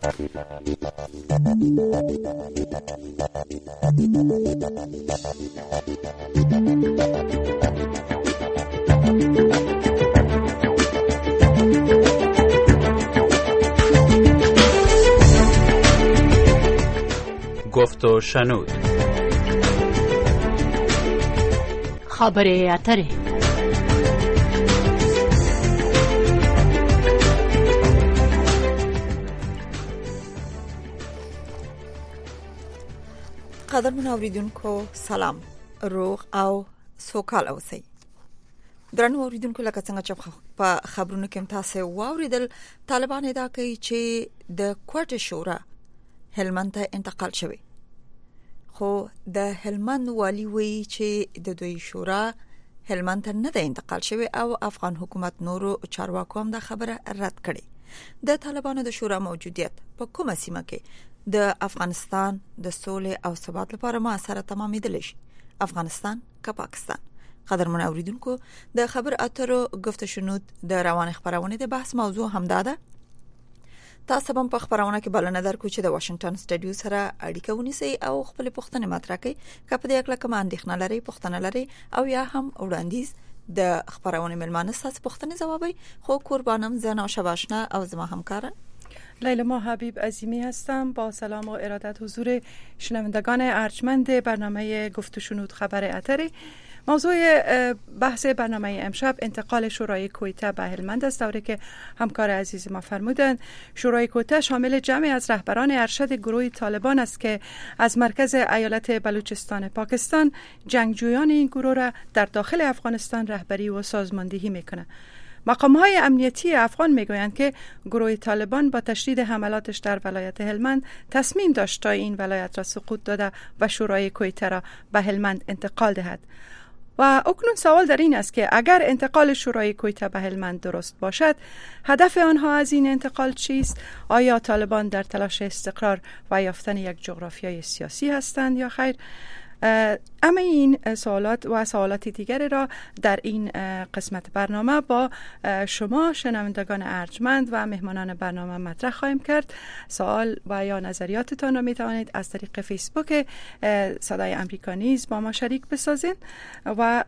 گفت و شنود. خبر اتره. قدرمن اوریدونکو سلام، روغ او سوکال اوسئ. درنو اوریدونکو لکه څنګه چې په خبرونو کې تاسو واوریدل، طالبان ادعا کوي چې د کوټه شورا هلمند ته انتقال شوی، خو د هلمند والی وی چې د دوی شورا هلمند ته نه ده انتقال شوی او افغان حکومت نورو چارواکو هم دا خبره رد کړي. د طالبانو د شورا موجودیت په کومه سیمه کې د افغانستان د سولې او ثبات لپاره موثره تمامېدلی شي، افغانستان که پاکستان؟ قدرمن اوریدونکو، د خبر اترو گفت شنود د روان خبرونه د بحث موضوع همدا ده. تاسو هم په خبرونه کې بلنه درکو چې د واشنگټن سټډیو سره اړیکه ونیسئ او خپل پوښتنې مطرح کړئ. که په دې اړه کوم اندېښنه لرئ، پوښتنه لرئ او یا هم وړاندیز د خبرونه ملمانه تاسو پوښتنې ځوابوي. خو قربانم زنا شباشنا او زما همکاران لیلا حبیب عظیمی هستم. با سلام و ارادت حضور شنوندگان ارجمند برنامه گفت و شنود خبر اتری. موضوع بحث برنامه امشب انتقال شورای کویته به هلمند است. طوری که همکار عزیز ما فرمودند، شورای کویته شامل جمعی از رهبران ارشد گروه طالبان است که از مرکز ایالت بلوچستان پاکستان جنگجویان این گروه را در داخل افغانستان رهبری و سازماندهی میکنه. مقام‌های امنیتی افغان میگویند که گروه طالبان با تشدید حملاتش در ولایت هلمند تصمیم داشت تا این ولایت را سقوط داده و شورای کویته را به هلمند انتقال دهد. و اکنون سوال در این است که اگر انتقال شورای کویته به هلمند درست باشد، هدف آنها از این انتقال چیست؟ آیا طالبان در تلاش استقرار و یافتن یک جغرافیای سیاسی هستند یا خیر؟ اما این سوالات و سوالات دیگری را در این قسمت برنامه با شما شنوندگان ارجمند و مهمانان برنامه مطرح خواهیم کرد. سوال و یا نظریاتتان را می توانید از طریق فیسبوک صدای امریکا نیز با ما شریک بسازید. و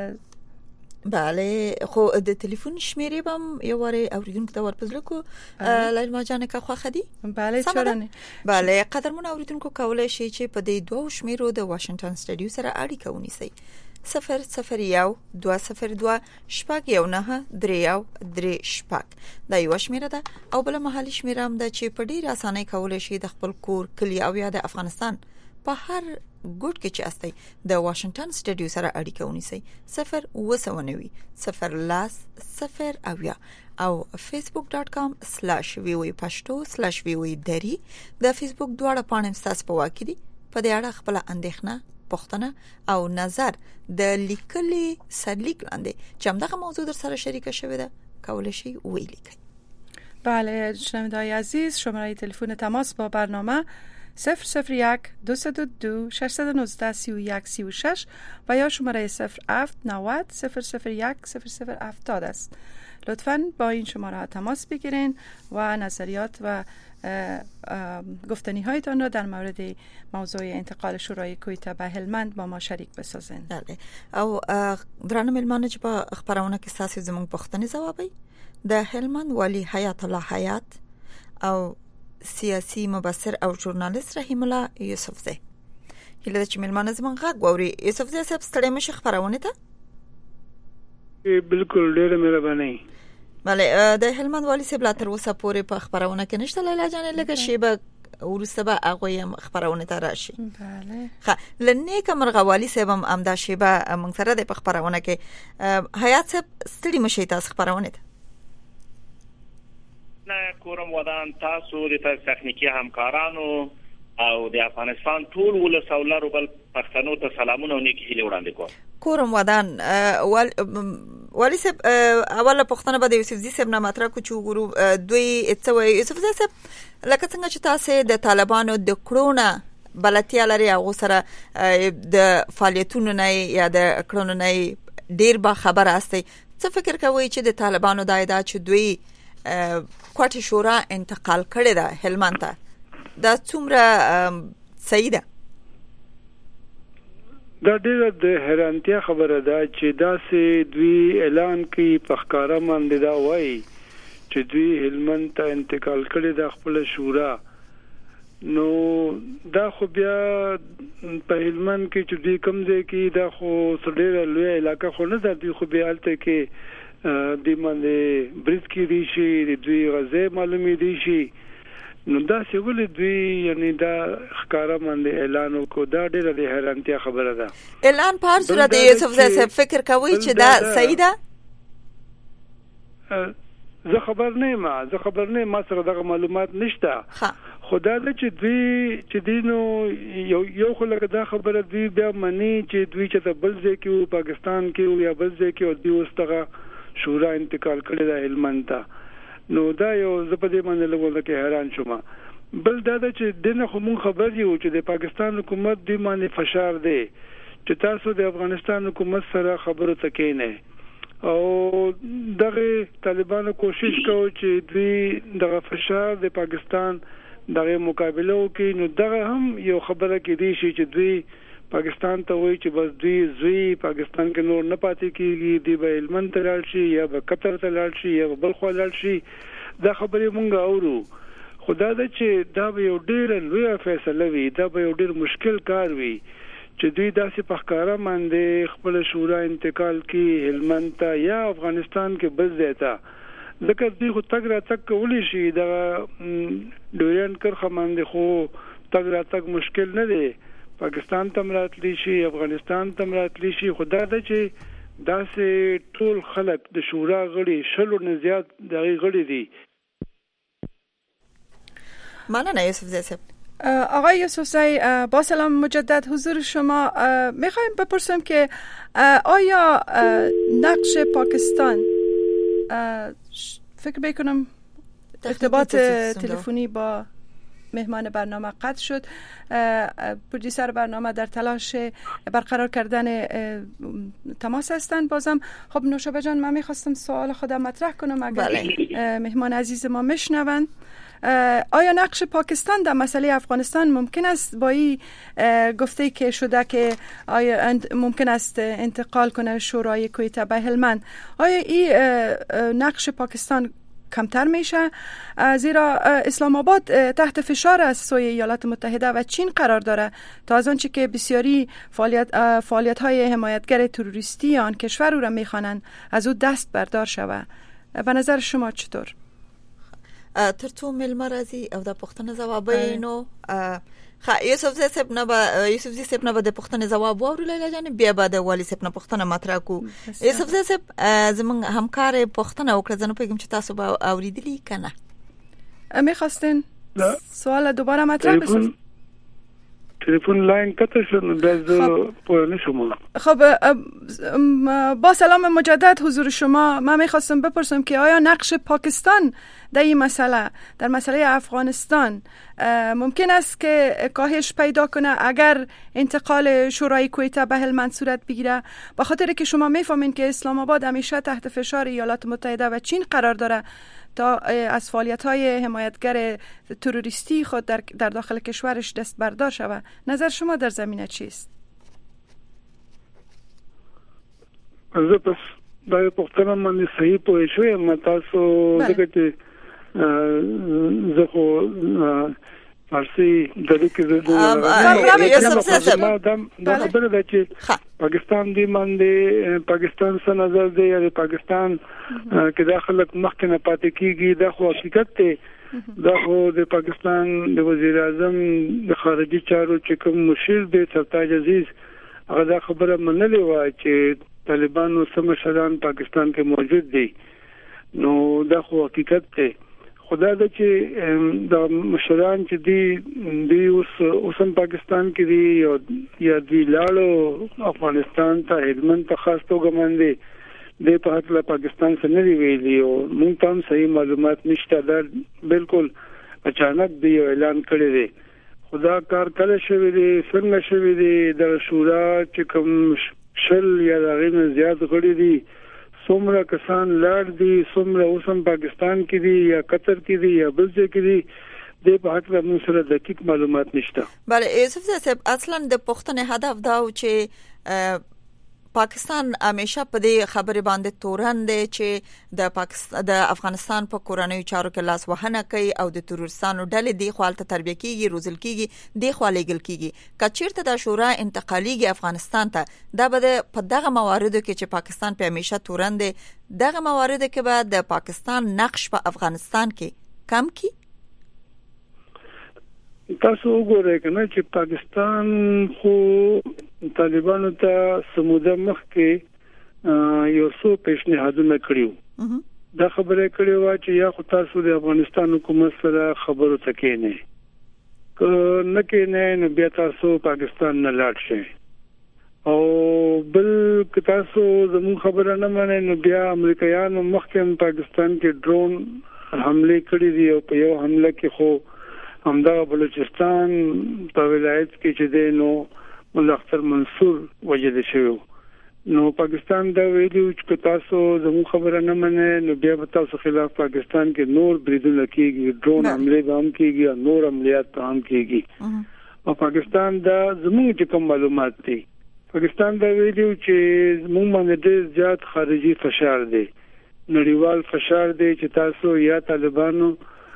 بله، خو د تلیفون شمیرې بم یو واره اوریدونکو ته ورپزلو کو لیلا جان که خوښه دي. بله چرا نه. بله، قدرمن اوریدونکو کولای شي چې په دې دوه شمیرو د واشنگټن سټډیو سره اړیکه ونیسئ. 001 202 شپږ یو نه درې یو درې شپږ دا یو شمیره ده، او بل محلي شمیره هم ده چې په ډیر اسانۍ کولای شي د خپل کور، کلی او یا د افغانستان په هر ګوټ کې چې استئ د واشنگټن سټډیو سره اړیکه ونیسئ. 0 او facebook.com/voapashto/voadari د فیسبوک دواړه پاڼې ستاسو په واک دي. په دې اړه خپل اندېښنه، پوښتنه او نظر د لیکلي سرلیک لاندې چې همدغه موضوع در سره شریک شوی ده کولای شئ ولیکئ. بله شنوندگان عزیز، شماره تلفن تماس با برنامه 001 222 619 31 36 و یا شماره 0790 001 0070 است. لطفاً با این شماره تماس بگیرین و نظریات و گفتنی هایتان را در مورد موضوع انتقال شورای کویته به هلمند با ما شریک بسازین. بله، او درانه ملمانه چې په خبرونه کې تاسو زموږ پوښتنې ځوابوي. د هلمند والی حیات الله حیات او سیاسی مبصر او ژورنالیست رحیم الله یوسفزی. هله چې ملمانه زموږ غږ ووري. یوسفزی صاحب ستړي مشه خبرونه ته؟ بالکل ډیره مهرباني. بله، د هلمند والی صاحب لا تر اوسه پورې په خبرونه کې نشته. لیلا جان لکه شیبه ورسته به هغه هم خبرونه ته راشي. بله. لنه کمر والی صاحب هم امدا شیبه موږ سره د خبرونه کې حیات صاحب ستړي مشه تاسو خبرونه ته؟ نه کورم ودان تاسو د تخنیکی همکارانو او د افغانستان ټول ولسمشرانو بل پښتنو ته سلامونه او نیکی هیله وړاندې کوم. کورم ودان والی صاحب اوله پښتنه به د یوسفزی صاحب نه مطرح کو چې ګورو دوی اتسوي. یوسفزی صاحب لکه څنګه چې تاسو د طالبانو د کړونه بلتیا لري هغه سره د فعالیتونو نه یا د کړونو نه ډیر با خبر استي، څه فکر کوي چې د طالبانو د ادعا چې دوی کوټه شورا انتقال کړی دا هلمند ته دا څومره صحیح ده؟ دا ډیره د حیرانتیا خبره ده چې دا سه دوی اعلان کوي په ښکارا باندې دا وایي چې دوی هلمند ته انتقال کړي د خپل شورا. نو دا خو بیا په هلمند کې چې دوی کوم ځای کې دا خو ډیره لوی علاقه خو نه ده، دوی خو بیا الته کې د باندې بریټ کې دي شي دوی غزه معلومي دي شي. نو دا څنګه دوی یعنی دا ښکارا باندې اعلان وکړ، دا ډیره د حیرانتیا خبره ده. اعلان په هر صورت یوسف زاهد فکر کوي چې دا صحیح ده؟ زه خبر نه ما سره دغه معلومات نشته. خدا دې چې دوی چې دینو یو خلک دا خبره دوی بیا مني چې دوی چې بل ځای کې پاکستان کې یا بل ځای کې او دوی واستغه شورا انتقال کړی د هلمند ته. نو دا یو زپدې باندې لګول کې حیران شوم. بل دا چې دنه خو مون خبر یو چې د پاکستان حکومت دی باندې فشار دی چې تاسو د افغانستان حکومت سره خبرو تکینه او دغه طالبانو کوشش کوي چې دوی دغه فشار د پاکستان دغه مقابله وکړي. نو دغه هم یو خبره کې دی چې دوی پاکستان ته وایي چې بس دوی پاکستان کې نور نه پاتې کیږي، دی به هلمند ته لاړ شي یا به قطر ته لاړ شي یا بل خوا لاړ شي. دا خبرې مونږ اورو. خدا دې چې دا به یو ډېر لوی فیصله وي، دا به یو ډېر مشکل کار وي چې دوی داسې په ښکارا باندې خپل شورا انتقال کی هلمند ته یا افغانستان کې بل ځای ته. ځکه دوی خو تګ راتګ کولی شي، دا ډورین کرخه باندې خو تګ راتګ مشکل نه دی، پاکستان ته راتلی شي افغانستان ته راتلی شي. خدا دا چې داسې ټول خلک د شورا غړي شلو نه زیات دغه غړي دي. مننه یوسف زاهد. آقای یوسفزئی با سلام مجدد حضور شما. میخوایم بپرسم که آیا نقش پاکستان فکر میکنم ارتباط تلفنی با مهمان برنامه قطع شد. پروڈیوسر برنامه در تلاش برقرار کردن تماس هستند. بازم خب نوشابه جان من میخواستم سوال خودم مطرح کنم اگر مهمان عزیز ما میشنوند. آیا نقش پاکستان در مسئله افغانستان ممکن است با این گفته که شده که آیا ممکن است انتقال کنه شورای کویته به هلمند، آیا این نقش پاکستان کمتر میشه؟ زیرا اسلام آباد تحت فشار از سوی ایالات متحده و چین قرار داره تا از آنچه که بسیاری فعالیت های حمایتگر تروریستی آن کشور او را میخوانند از او دست بردار شود. و نظر شما چطور؟ ترڅو ملمر راځي او د پښتنه جواب نو یوسف زاهد نه به د پښتنه جواب ووري لیلا جان بیا به د والی صاحب نه پښتنه مطرح کو. یوسف زاهد زمون همکار پښتنه وکړه، زنه پیغام چې تاسو به اوریدلی کنه. میخواستین سوال دوباره مطرح بسازید؟ تلفن لاین قطع شد باز پوینه شما. خب با سلام مجدد حضور شما. من میخواستم بپرسم که آیا نقش پاکستان در این مسئله، در مسئله افغانستان ممکن است که کاهش پیدا کنه اگر انتقال شورای کویته به هلمند صورت بگیره؟ با خاطر که شما میفهمین که اسلام آباد همیشه تحت فشار ایالات متحده و چین قرار داره تا از فعالیت‌های حمایتگر تروریستی خود در داخل کشورش دست بردار شود. نظر شما در زمینه چیست؟ زه پس دا پختنه من صحیح پوه شوم. تاسو دغه چې زه خو فارسی دغه کې دا خبره ده چې پاکستان دی باندې پاکستان څخه نظر دی یا پاکستان کې داخله مخکې نه پاتې کیږي. دا خو حقیقت دی. دا خو د پاکستان د وزیر اعظم د خارجي چارو چې کوم مشیر دی سرتاج عزیز هغه دا خبره منلې و چې طالبان او سمشران پاکستان کې موجود دي. نو دا خو حقیقت دی. خدا دا چې د مشران چې دی اوسم پاکستان کې دی یا دی لاړو افغانستان ته هلمند ته خاص توګه باندې د په حق پاکستان سره نه ویلي او مونږ ته صحیح معلومات نشته. دا بالکل اچانک دی اعلان کړی دی. خدا کار کله شوی دی څنګه شوی دی د شورا چې کوم شل یا دغه زیات غړي دي څومره کسان لار دي څومره اوسم پاکستان کې دي یا قطر کې دي یا بل ځای کې دي د په حق موږ سره دقیق معلومات نشته. بله یوسف صاحب اصلا د پښتنې هدف دا و چې پاکستان همیشه په دې خبره باندې تورن دی چې د افغانستان په کورنۍ چارو کې لاس وهنه کوي او د تروریستانو ډلې دی خپل تربیه کیږي روزل کیږي دی خپلېګل کیږي کچیرته د شورا انتقالیږي افغانستان ته دا به په دغه مواردو کې چې پاکستان په همیشه تورن دی دغه مواردو کې به د پاکستان نقش په افغانستان کې کم کی. تاسو وګورئ کنه چې پاکستان خو طالبانو ته سموده مخ کې یو څو پیشنهادونه کړیو. دا خبره کړې و چې یا خو تاسو د افغانستان حکومت سره خبرو تکې نه کې نه بیا تاسو پاکستان نه لاړ شئ او بل که تاسو زموږ خبره نه منئ نو بیا امریکایانو مخکې پاکستان کې ډرون حمله کړې دي او په یو حمله کې خو همدا بلوچستان په ولایت کې چې د نو مولا اختر منصور وجد شوی نو پاکستان دا ویلي چې تاسو زموږ خبره نه منئ نو بیا به تاسو خلاف پاکستان کې نور بریدونه کیږي ډرون حمله به هم کیږي او نور عملیات هم کیږي او پاکستان دا زموږ کوم معلومات دي پاکستان دا ویلي چې موږ باندې ډېر زیات خارجي فشار دی نړیوال فشار دی چې تاسو یا طالبانو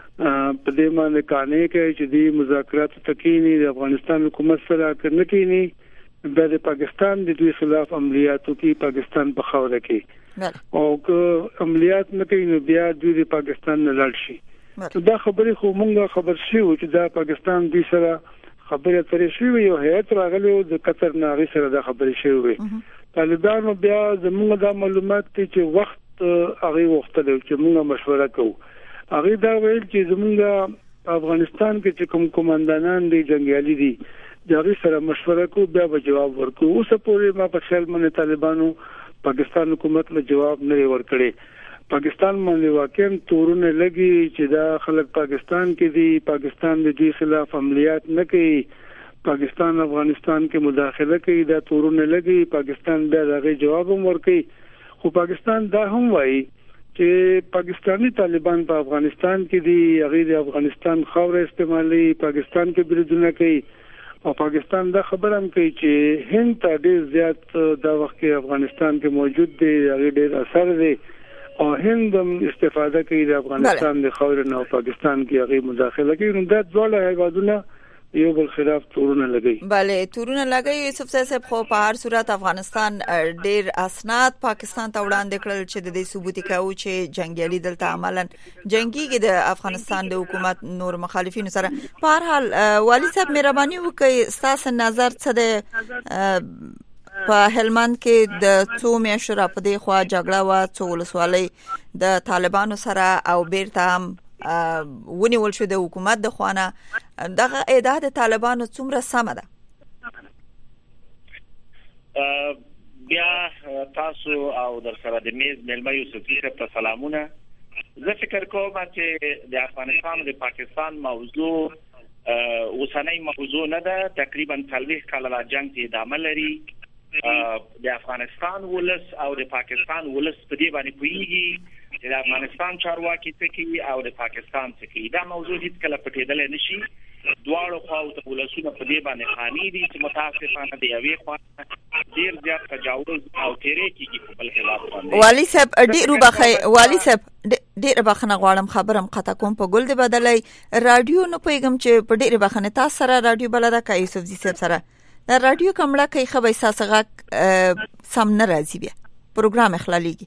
په دې باندې کانې کوي چې د مذاکرات تکینی د افغانستان حکومت سره کنه کینی د پاکستان د دوی خلاف عملیاتو کې پاکستان په خوره کې او که عملیات نه کوي نو بیا دوی د پاکستان نه لاړ شي. دا خبره خو مونږه خبر شو چې دا پاکستان دوی سره خبره ترې شوی یو هیئت راغلی د قطر ناغي سره دا خبره شوی. طالبانو بیا زموږ د معلومات چې وخت هغه وخت دی چې موږ مشوره کوو هغه دا ویل چې زمونږ افغانستان کې چې کوم کمانډانان دي جنگیالي دي دا سره مشوره کو بیا به جواب ورکو. اوس پورې ما په خیال باندې طالبانو پاکستان حکومت له جواب نه ورکړي. پاکستان باندې واقعا تورونه لګي چې دا خلک پاکستان کې دي پاکستان د دې خلاف عملیات نه کوي پاکستان افغانستان کې مداخله کوي دا تورونه لګي پاکستان بیا دغه جواب هم ورکړي. خو پاکستان دا هم وایي چې پاکستانی طالبان په افغانستان کې دي هغه د افغانستان خوره استعمالي پاکستان کې بریدونه کوي او پاکستان دا خبره هم کوي چې هند ته ډېر زیات دا وخت کې افغانستان کې موجود دي هغه ډېر اثر دی او هند هم استفاده کوي د افغانستان د خوره نه پاکستان کې هغه مداخله کوي نو دا ډول هیوادونه یو بل خلاف تورونه لګي. بله تورونه لګي یوسف صاحب خو په هر صورت افغانستان ډیر اسناد پاکستان ته وړاندې کړل چې د دې ثبوت کوي چې جنگیالي دلته عملاً جنگيږي د افغانستان د حکومت نور مخالفینو سره. په هر حال والي صاحب مهرباني وکړئ تاسو نظر څه ده په هلمند کې د څو میاشتو را پدې خوا جګړه وا څو ولسوالۍ د طالبانو سره او بیرته هم ونیول شو د حکومت د خوانه دغه ادعا د طالبانو څومره سمه ده؟ بیا تاسو او در سره د میز ملما یوسف صاحب ته سلامونه. زه فکر کوم چې د افغانستان او د پاکستان موضوع اوسنۍ موضوع نه ده. تقریبا 40 کال لا جنگ ته ادامه لري. د افغانستان ولس او د پاکستان ولس په دې باندې پوهیږي چې د افغانستان چارواکي څه کوي او د پاکستان څه کوي. دا موضوع هیڅ کله پټېدل نشي. دواړو خواو ته ولسونه په دې باندې خاني دي چې متاسفانه د یوې خوا ډیر زیات تجاوز او تیرې کیږي په بل خلاف باندې. والي صاحب ډیر وبخښئ والي صاحب ډیر بخښنه غواړم خبرم قطع کوم په ګل دی بدلای رادیو نه پیغام چې په ډیر بخښنه تاسو سره رادیو بلدا کوي یوسف صاحب سره دا رادیو کومړه کوي خبر ساسغه سم نه راځي بیا پروګرام اخلالیږي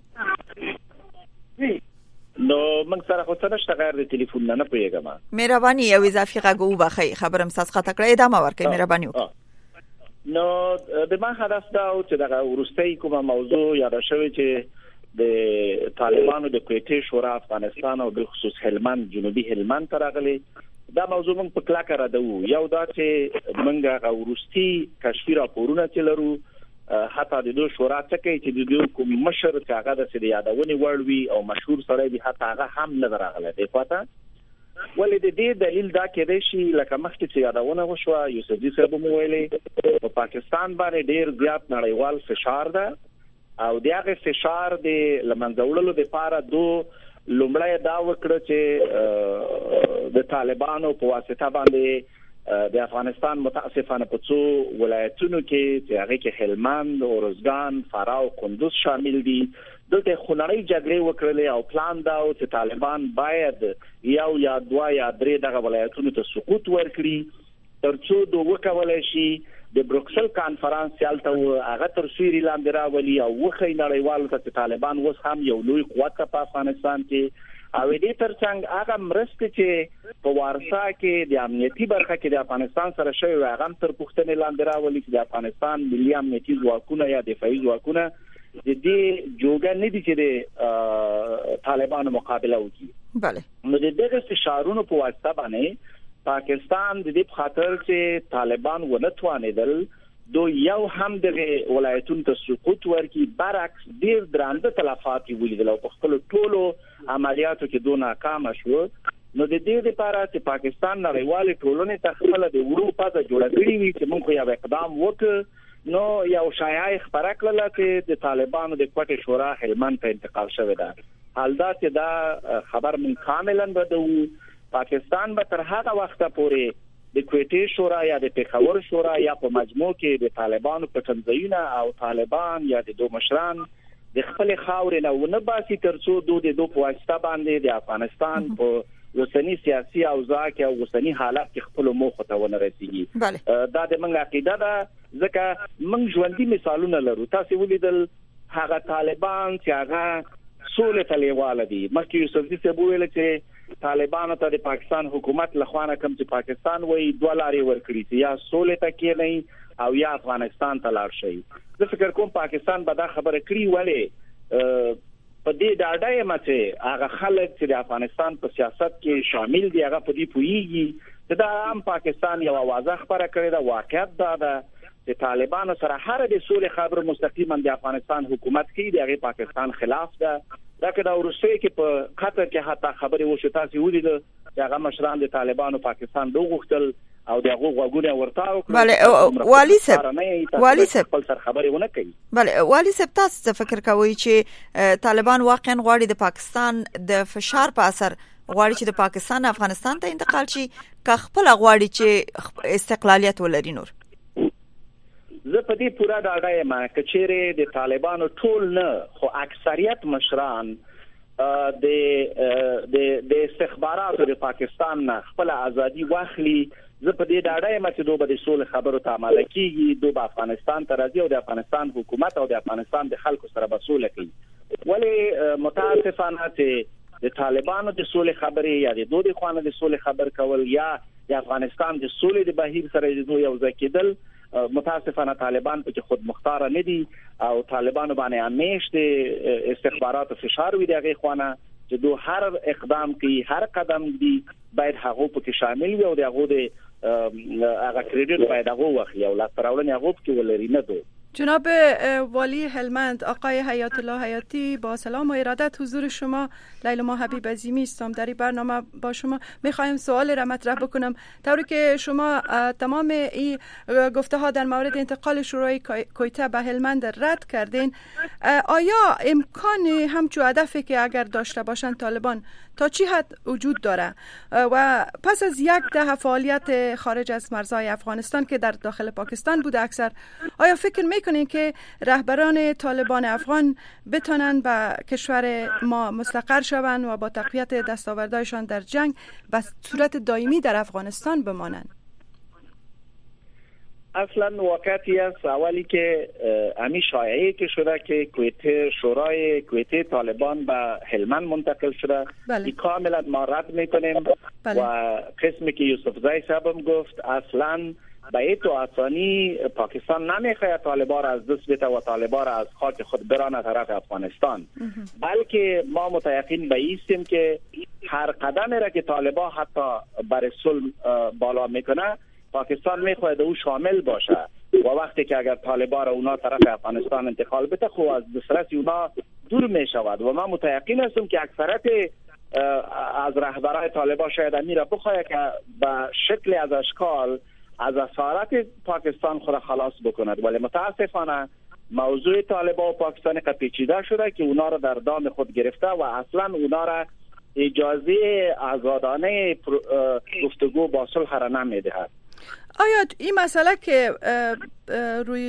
نو موږ سره خو څه نشته غیر د ټلیفون نه پیغام. مهرباني یو اضافي غو وبخښئ خبرم ساسغه تکړه ادامه ورکړئ مهرباني وکړئ. نو د ما هدف دا چې دغه ورستۍ کومه موضوع یاد شوی چې د طالبانو د کویټې شورا افغانستان او د خصوص هلمند جنوبي هلمند ترغلي دا موضوع موږ په کلاکه را دو یو دا چې موږ ورستۍ کشفي راپورونه چلرو حتی د دوه شورا څخه چې د دوه کوم مشر څنګه د سړي یادونې وړوي او مشهور سره به حتی هغه هم نه راغله دی پاته ولې د دې دلیل دا کېدای شي لکه مخکې چې یادونه وشوه یوسف صاحب مو ویلي په پاکستان باندې ډیر زیات نړیوال فشار ده او دغه فشار د لمنځولو لپاره لومړی دا وکړه چې د طالبانو په واسطه باندې د افغانستان متاسفانه په څو ولایتونو کې چې هغه کې هلمند، اورزګان، فراه او کندوز شامل دي دلته خونړۍ جګړې وکړلې او پلان دا و چې طالبان باید یو یا دوه یا درې دغه ولایتونو ته سقوط ورکړي ترڅو دوی وکولای شي د بروکسل کانفرنس یالته هغه تر سیری لاندې راولي او وخی نړیوالو ته چې طالبان اوس هم یو لوی قوت په افغانستان کې او دې ترڅنګ هغه مرستې چې په وارسا کې د امنیتي برخه کې د افغانستان سره شوی هغه تر پوښتنې لاندې راولي چې د افغانستان ملي امنیتي ځواکونه یا دفاعي ځواکونه د دې جوګه نه دي چې د طالبانو مقابله وکړي. بله نو د دغه فشارونو په واسطه باندې پاکستان د دې په خاطر چې طالبان ونه توانیدل دو یو هم د ولایتونو ته سقوط ورکړي برعکس ډیر درانده تلفات ولیدل او په خپل ټولو عملیاتو کې دوه ناکام شو. نو د دې لپاره چې پاکستان نړیوال ټولنې ته خپل د اروپا ته جوړ کړی وي چې موږ یو اقدام وکړو نو یو شایعه خبره کړله چې د طالبانو د کوټه شورا هلمند ته انتقال شوی ده. حال دا چې دا خبر من کاملا بدو پاکستان به تر هغه وخت پورې د کوټې شورا یا د پیښور شورا یا په مجموع کې د طالبانو په تنظیمونه او طالبان یا د دوه مشران د خپل خاورې نه ونه باسي ترڅو دوی په واسطه باندې د افغانستان په اوسنی سیاسي اوضاع کې او اوسنی حالات کې خپل موخه ته ونه رسیږي. دا د موږ عقیده ده ځکه موږ ژوندۍ مثالونه لرو. تاسو ولیدل هغه طالبان چې هغه سولې ته لیواله دي. مخکې یوسفزي صاحب ویل چې طالبانو ته د پاکستان حکومت لخوانه کوم چې پاکستان وایي دوه لارې ورکړي چې یا سولې ته کېنئ او یا افغانستان ته لاړ شي. زه فکر کوم پاکستان به دا خبره کړي ولې په دې ډاډه یم چې هغه خلک چې د افغانستان په سیاست کې شامل دي هغه په دې پوهیږي چې دا هم پاکستان یو आवाज خبره کړې ده. واقعیت دا ده چې طالبانو سره هر د سولې خبر مستقیما د افغانستان حکومت کوي دغه پاکستان خلاف ده. دا که دا روسیې کې په قطر کې حتی خبرې وشو تاسو ولیدل چې هغه مشران د طالبانو پاکستان دوغختل او دغه غوګونه ورته وکړه. بله والی صاحب خپل سر خبرې ونه کوي. بله والی صاحب تاسو فکر کوئ چې طالبان واقعا غواړي د پاکستان د فشار په اثر غواړي چې د پاکستان افغانستان ته انتقال شي که خپل غواړي چې استقلالیت ولري؟ نور زه په دې پورا ډاډه یم چې چیرې د طالبانو ټول نه خو اکثریت مشران د استخباراتو د پاکستان نه خپل ازادي واخلي. زه په دې ډاډه یم چې دوی به د سولې خبرو ته عمل کوي، دوی به افغانستان ته راځي او د افغانستان حکومت او د افغانستان د خلکو سره به سوله کوي. ولی متاسفانه چې د طالبانو د سولې خبرې یا د دوی خوانه د سولې خبر کول یا د افغانستان د سولې د بهیر سره د دوی یو ځای کېدل متاسفانه طالبان په خود مختار نه دي او طالبانو باندې همیشه استخبارات فشار وي دغه خوانه چې دوی هر اقدام کوي هر قدم دی باید هغه په شامل وي او دغه د هغه کریډیټ باید هغه واخلي او لا تراولنه هغه کې ولري نه دو. جناب والی هلمند آقای حیات الله حیاتی با سلام و ارادت حضور شما. لیلا حبیب عظیمی هستم در این برنامه با شما. میخوایم سوال را مطرح بکنم طوری که شما تمام این گفته ها در مورد انتقال شورای کویته به هلمند رد کردین. آیا امکان همچون هدفی که اگر داشته باشند طالبان تا چی حد وجود داره و پس از یک دهه فعالیت خارج از مرزهای افغانستان که در داخل پاکستان بوده اکثر، آیا فکر میکنین که رهبران طالبان افغان بتونن به کشور ما مستقر شوند و با تقویت دستاوردهایشان در جنگ به صورت دائمی در افغانستان بمانند؟ اصلا واقعیتی است اولی که همین شایعه که شده که کویته شورای کویته طالبان به هلمند منتقل شده این کاملا ما رد میکنیم. و قسمی که یوسفزای صاحبم گفت اصلا به ایتو آسانی پاکستان نمیخواهد طالبان را از دست بده و طالبان را از خاک خود برانه طرف افغانستان، بلکه ما متیقن به ایستیم که هر قدمی را که طالبان حتی بر صلح بالا میکنه پاکستان میخواهد او شامل باشه و وقتی که اگر طالبان را اونا طرف افغانستان انتقال بده خو از دسترس اونا دور میشود و ما متیقن هستم که اکثریت از رهبران طالبان شاید امیر بخواهد که به شکل از اشکال از اسارت پاکستان خود خلاص بکند، ولی متاسفانه موضوع طالبان و پاکستان پیچیده شده که اونا را در دام خود گرفته و اصلا اونا را اجازه آزادانه گفتگو با صلح را نمیدهد. آیا این مسئله که روی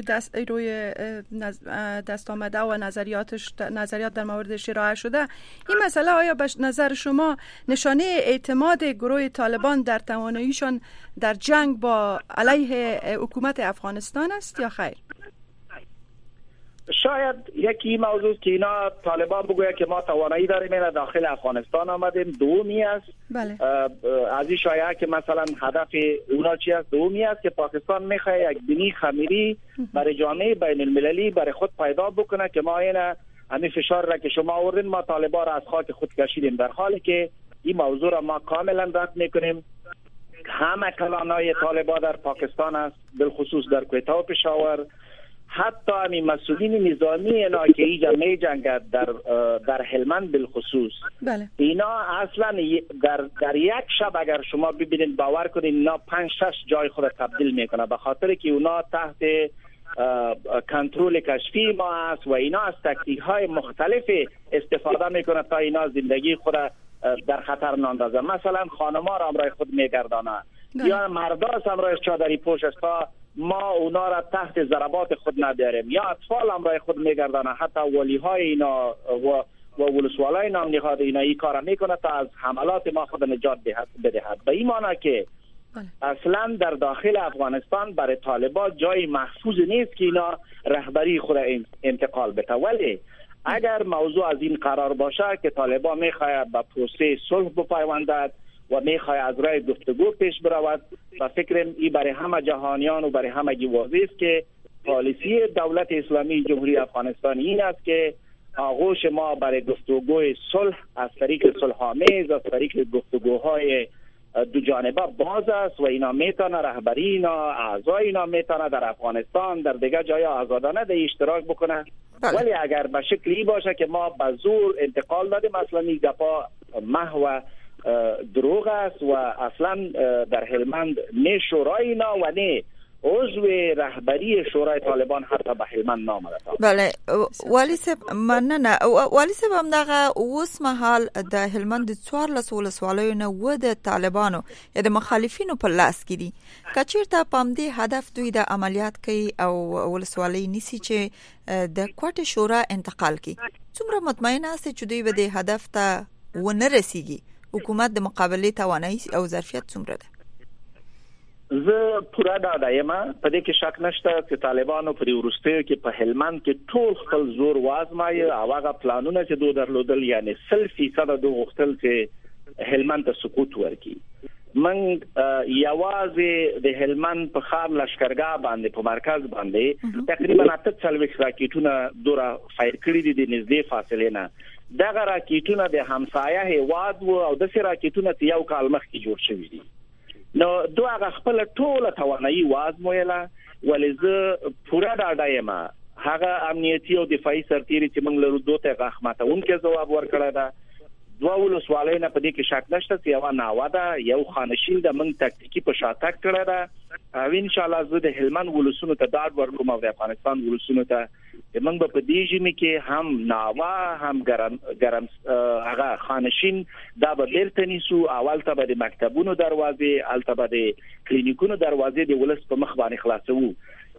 دست آمده و نظریات در موردش ارائه شده، این مسئله آیا به نظر شما نشانه اعتماد گروه طالبان در تواناییشان در جنگ با علیه حکومت افغانستان است یا خیر؟ شاید یکی موضوع که اینا طالبان بگوید که ما توانایی داریم این داخل افغانستان آمدیم. دومی است بله. از این شایعه که مثلا هدف اونا چی است. دومی است که پاکستان میخواد یک بینی خمیری برای جامعه بین المللی برای خود پیدا بکنه که ما همین فشار را که شما آوردین ما طالبان را از خاک خود کشیدیم، در حالی که این موضوع را ما کاملا رد میکنیم. همه کلانای طالبان در پاکستان است، بالخصوص در کویته و پشاور. حتی همین مسئولین نظامی اینا که اینجا می جنگد در هلمند بالخصوص بله. اینا اصلا در یک شب اگر شما ببینید باور کنید اینا 5-6 جای خود تبدیل میکنه، به خاطر که اونا تحت کنترل کشفی ما است و اینا از تکتیک های مختلف استفاده میکنه تا اینا زندگی خود در خطر ناندازه. مثلا خانما را همراه خود میگردانه یا مردا همراه چادری پوش است تا ما اونا را تحت ضربات خود نبیاریم، یا اطفال همراه خود میگردانه. حتی ولی های اینا و ولسوالای نام نهاد اینا این کار میکنه تا از حملات ما خود نجات بدهد. به این معنی که اصلا در داخل افغانستان برای طالبان جای محفوظ نیست که اینا رهبری خود انتقال بده. ولی اگر موضوع از این قرار باشه که طالبان میخواهد به پروسه صلح بپیوندد و میخواد از راه گفتگو پیش برود و فکرم این برای همه جهانیان و برای همه واضح است که پالیسی دولت اسلامی جمهوری افغانستان این است که آغوش ما برای گفتگوی صلح از طریق صلح‌آمیز، از طریق گفتگوهای دو جانبه باز است و اینا میتونه رهبری اینا اعضای اینا میتونه در افغانستان در دیگه جای آزادانه در اشتراک بکنه. ولی اگر به شکلی باشه که ما به زور انتقال دادیم، مثلا این گپا محو دروغ است و اصلا در هلمند نه شورای اینا و نه عضو رهبری شورای طالبان حتی به هلمند نامده. بله والی صاحب مننه. والی صاحب هم دغه اوس مهال د هلمند 14 ولسوالیو و د طالبانو یا د مخالفینو په لاس کې دي. کچیرته پام دې هدف دوی د عملیات کوي او ولسوالی نیسی چې د کوټه شورا انتقال کوي. څومره مطمئن است چې دوی به د هدف ته ونه رسیږي؟ حکومت د مقابله توانایی او ظرفیت څومره ده؟ زه پورا ډاډه یم په دې کې شک نشته چې طالبانو په وروستیو کې په هلمند کې ټول خپل زور وازمایي او هغه پلانونه چې دوی درلودل یعنی 100% دوی غوښتل چې هلمند ته سقوط ورکړي. من یوازې د هلمند په خار لشکرګاه باندې په مرکز باندې تقریبا 48 راکټونه دوره فایر کړي دي د نږدې فاصله نه. دغه راکټونه د همسایه هیواد او د سې راکټونه یو کال مخکې جوړ شوي دي. نو دوی هغه خپل ټوله توانایي وازمویله. ولې زه پوره ډاډه یم هغه امنیتي او دفاعي سرتیري چې موږ لرو دوی ته غاښ ماتونکی ځواب ورکړی ده. دوه ولسوالۍ نه په دې کې شک نشته چې یوه ناوه ده، یو خانشین ده، موږ تکتیکي په شاتګ کړی ده او انشاءالله زه د هلمند ولسونو ته ډاډ ورکوم او د افغانستان ولسونو ته موږ به په دې ژمي کې هم ناوه هم ګرم هغه خانشین دا به بیرته نیسو. اول ته به د مکتبونو دروازې، هلته به د کلینیکونو دروازې د ولس په مخ باندې خلاصوو.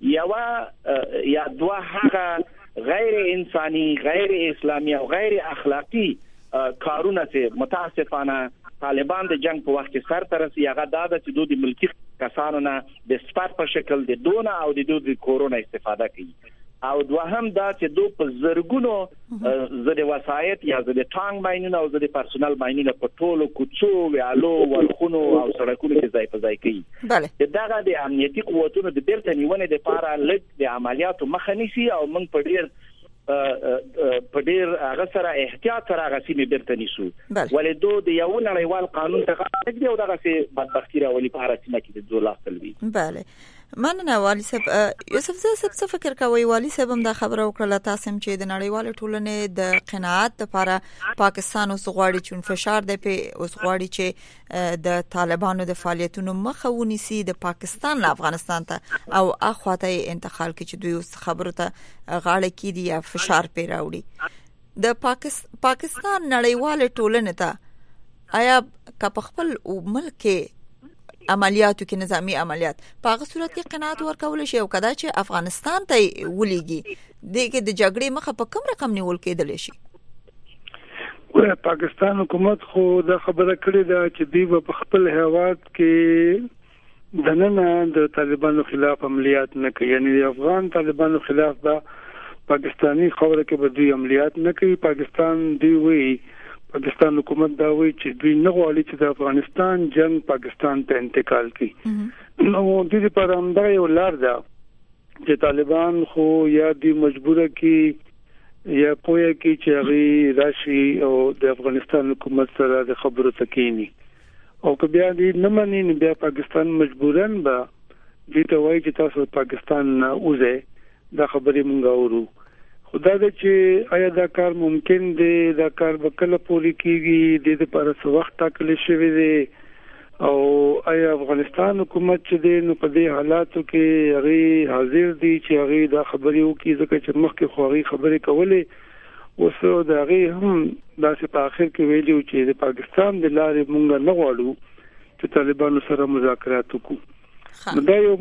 یا دوه هغه غیر انساني، غیر اسلامي او غیر اخلاقی کارونه چې متاسفانه طالبان د جنگ په وخت کې سر ته رسي، هغه دا ده چې دوی د ملکی کسانو نه د سپارت په شکل د دونه او د دوی د کورونه استفاده کوي. او دوهم دا چې دوی په زرګونو زده وسایت یا زده ټانګ ماینونه او زده پرسونل ماینونه په ټولو کوڅو ویالو ورخونو او سړکونو کې ځای په ځای کوي. بله دغه د امنیتي قوتونو د بیرته نیونې لپاره لږ د عملیاتو مخه نیسي او موږ په ډیر هغه سره احتیاط سره هغه سیمې بیرته نیسو. ولې دوی د یو نړیوال قانون څخه نګدي او دغه سي بدبختی راولي په هر سیمه کې د دوه لاس تلوي. بله مننه والی صاحب. یوسف زه څه فکر کوي والی صاحب هم دا خبره وکړه تاسو هم چې د نړیوال ټولنې د قناعت لپاره پاکستان اوس غواړي چې فشار دی په اوس غواړي چې د طالبانو د فعالیتونو مخه ونیسي د پاکستان له افغانستان ته او اخواته انتقال کې چې دوی اوس خبرو ته غاړه کیدي یا فشار پې راوړي د پاکستان نړیوال ټولنې ته آیا که په خپل ملک عملیاتو کې نظامی عملیات په هغه صورت کې قناعت ورکول شي او کدا چې افغانستان ته ولېږي دغه د جګړې مخه په کوم رقم نیول کېدل شي؟ ولې پاکستان حکومت خو دا خبره کړې ده چې دوی په خپل هیواد کې دننه د طالبانو خلاف عملیات نه کوي، یعنی د افغان طالبانو خلاف به پاکستانی خبره کې به دوی عملیات نه کوي. پاکستان حکومت دا وایي چې دوی نه غواړي چې د افغانستان جنگ پاکستان ته انتقال کړي. نو د دې لپاره هم دا یو لار ده چې طالبان خو یا دوی مجبور کړي یا پوهه کړي چې هغه راشي او د افغانستان حکومت سره د خبرو تکینی او که بیا دې نه مني نو بیا پاکستان مجبورن به دې ته وایي چې تاسو پاکستان نه وځئ. دا خبرې مونږ اورو. خدا دې چې آیا دا کار ممکن دی، دا کار به کله پوری کیږي، د دې لپاره څه وخت ټاکل شوی دی او آیا افغانستان حکومت چې دی نو په دې حالاتو کې هغه حاضر دي چې هغه دا خبرې وکړي، ځکه چې مخکې خو هغه خبرې کولې اوس دا هغه هم داسې په اخر کې ویلي چې د پاکستان د لارې مونږ نه غواړو چې طالبانو سره مذاکرات وکړو. دا یو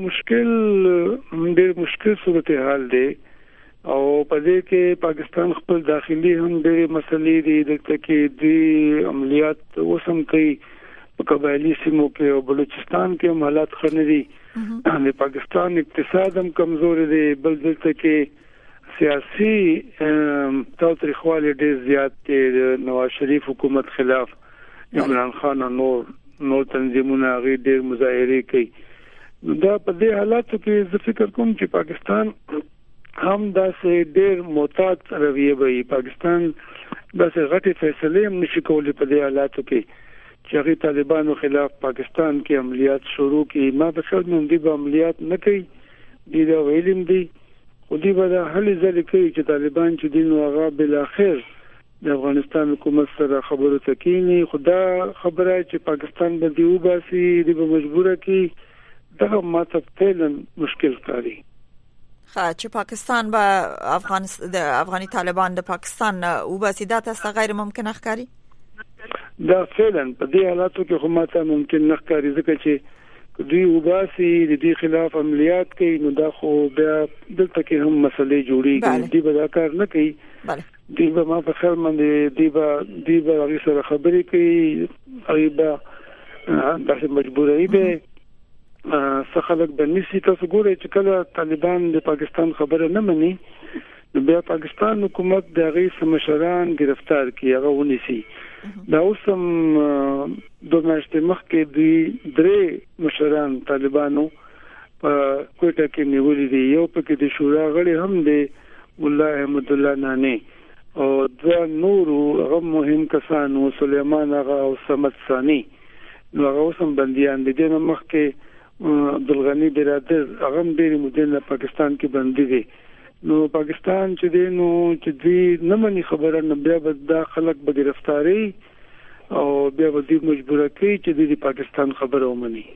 ډېر مشکل صورتحال دی او په دې کې پاکستان خپل داخلي هم ډېر مسلې دي د کې د عملیات وسم کوي په قبایلی سیمو کې او بلوچستان کې هم حالات ښه دي. د پاکستان اقتصاد هم کمزور دی، بل دلته کې سیاسي تاوتریخوالی ډېر زیات دی. د نواز شریف حکومت خلاف عمران خان او نور تنظیمونه هغه ډېر مظاهره کوي. دا په دې حالاتو کې زه فکر کوم چې پاکستان هم داسې ډېر محتاط رویه وي. پاکستان داسې غټي فیصله هم نشي کولای په دې حالاتو کې چې هغه طالبانو خلاف پاکستان کې عملیات شروع کړي. ما په خپل نوم دی به عملیات نه کوي، دی دا ویلم دی خو دی به هلې ځلې کوي چې طالبان چې دین هغه بل اخر د افغانستان حکومت سره خبرو تکینی. خدا خبره چې پاکستان به دی وباسي، دی به مجبوره کی دا ماته فعلا مشکل کاری چې پاکستان به د افغاني طالبان د پاکستان وباسي. دا تاسو غیر ممکن ښکاري؟ دا فعلا په دې حالاتو کې خو ماته ممکن نه ښکاري، ځکه چې دوی وباسي د دې خلاف عملیات کوي نو دا خو بیا دلته کې هم مسلې جوړیږي. دوی به دا کار نه کوي. دوی به ما په خیال باندې دوی به هغه سره خبرې کوي، هغه به داسې مجبورای به څه خلک بنسي. تاسو ګورئ چې کله طالبان د پاکستان خبره نه مني نو بیا پاکستان حکومت د هغه مشران گرفتار کړي، هغه ونیسي. دا اوس هم د میاشتې مخکې دوی 3 مشران طالبانو په کوټه کې نیولې دي. یو پکې د شورا غړي هم دی مولا احمد الله نانی او 2 نورو هغه مهم کسانو سليمان آغا او صمد ثاني نو هغه اوس هم بنديان دي. د مخکې عبدالغنی برادر هغه ډېر مدینه پاکستان کې بندي دي. نو پاکستان چې دی نو چې دوی نه مني خبره نه بیا به دا خلک به گرفتاری او بیا به دوی مجبوره کوي چې دوی د پاکستان خبره ومني.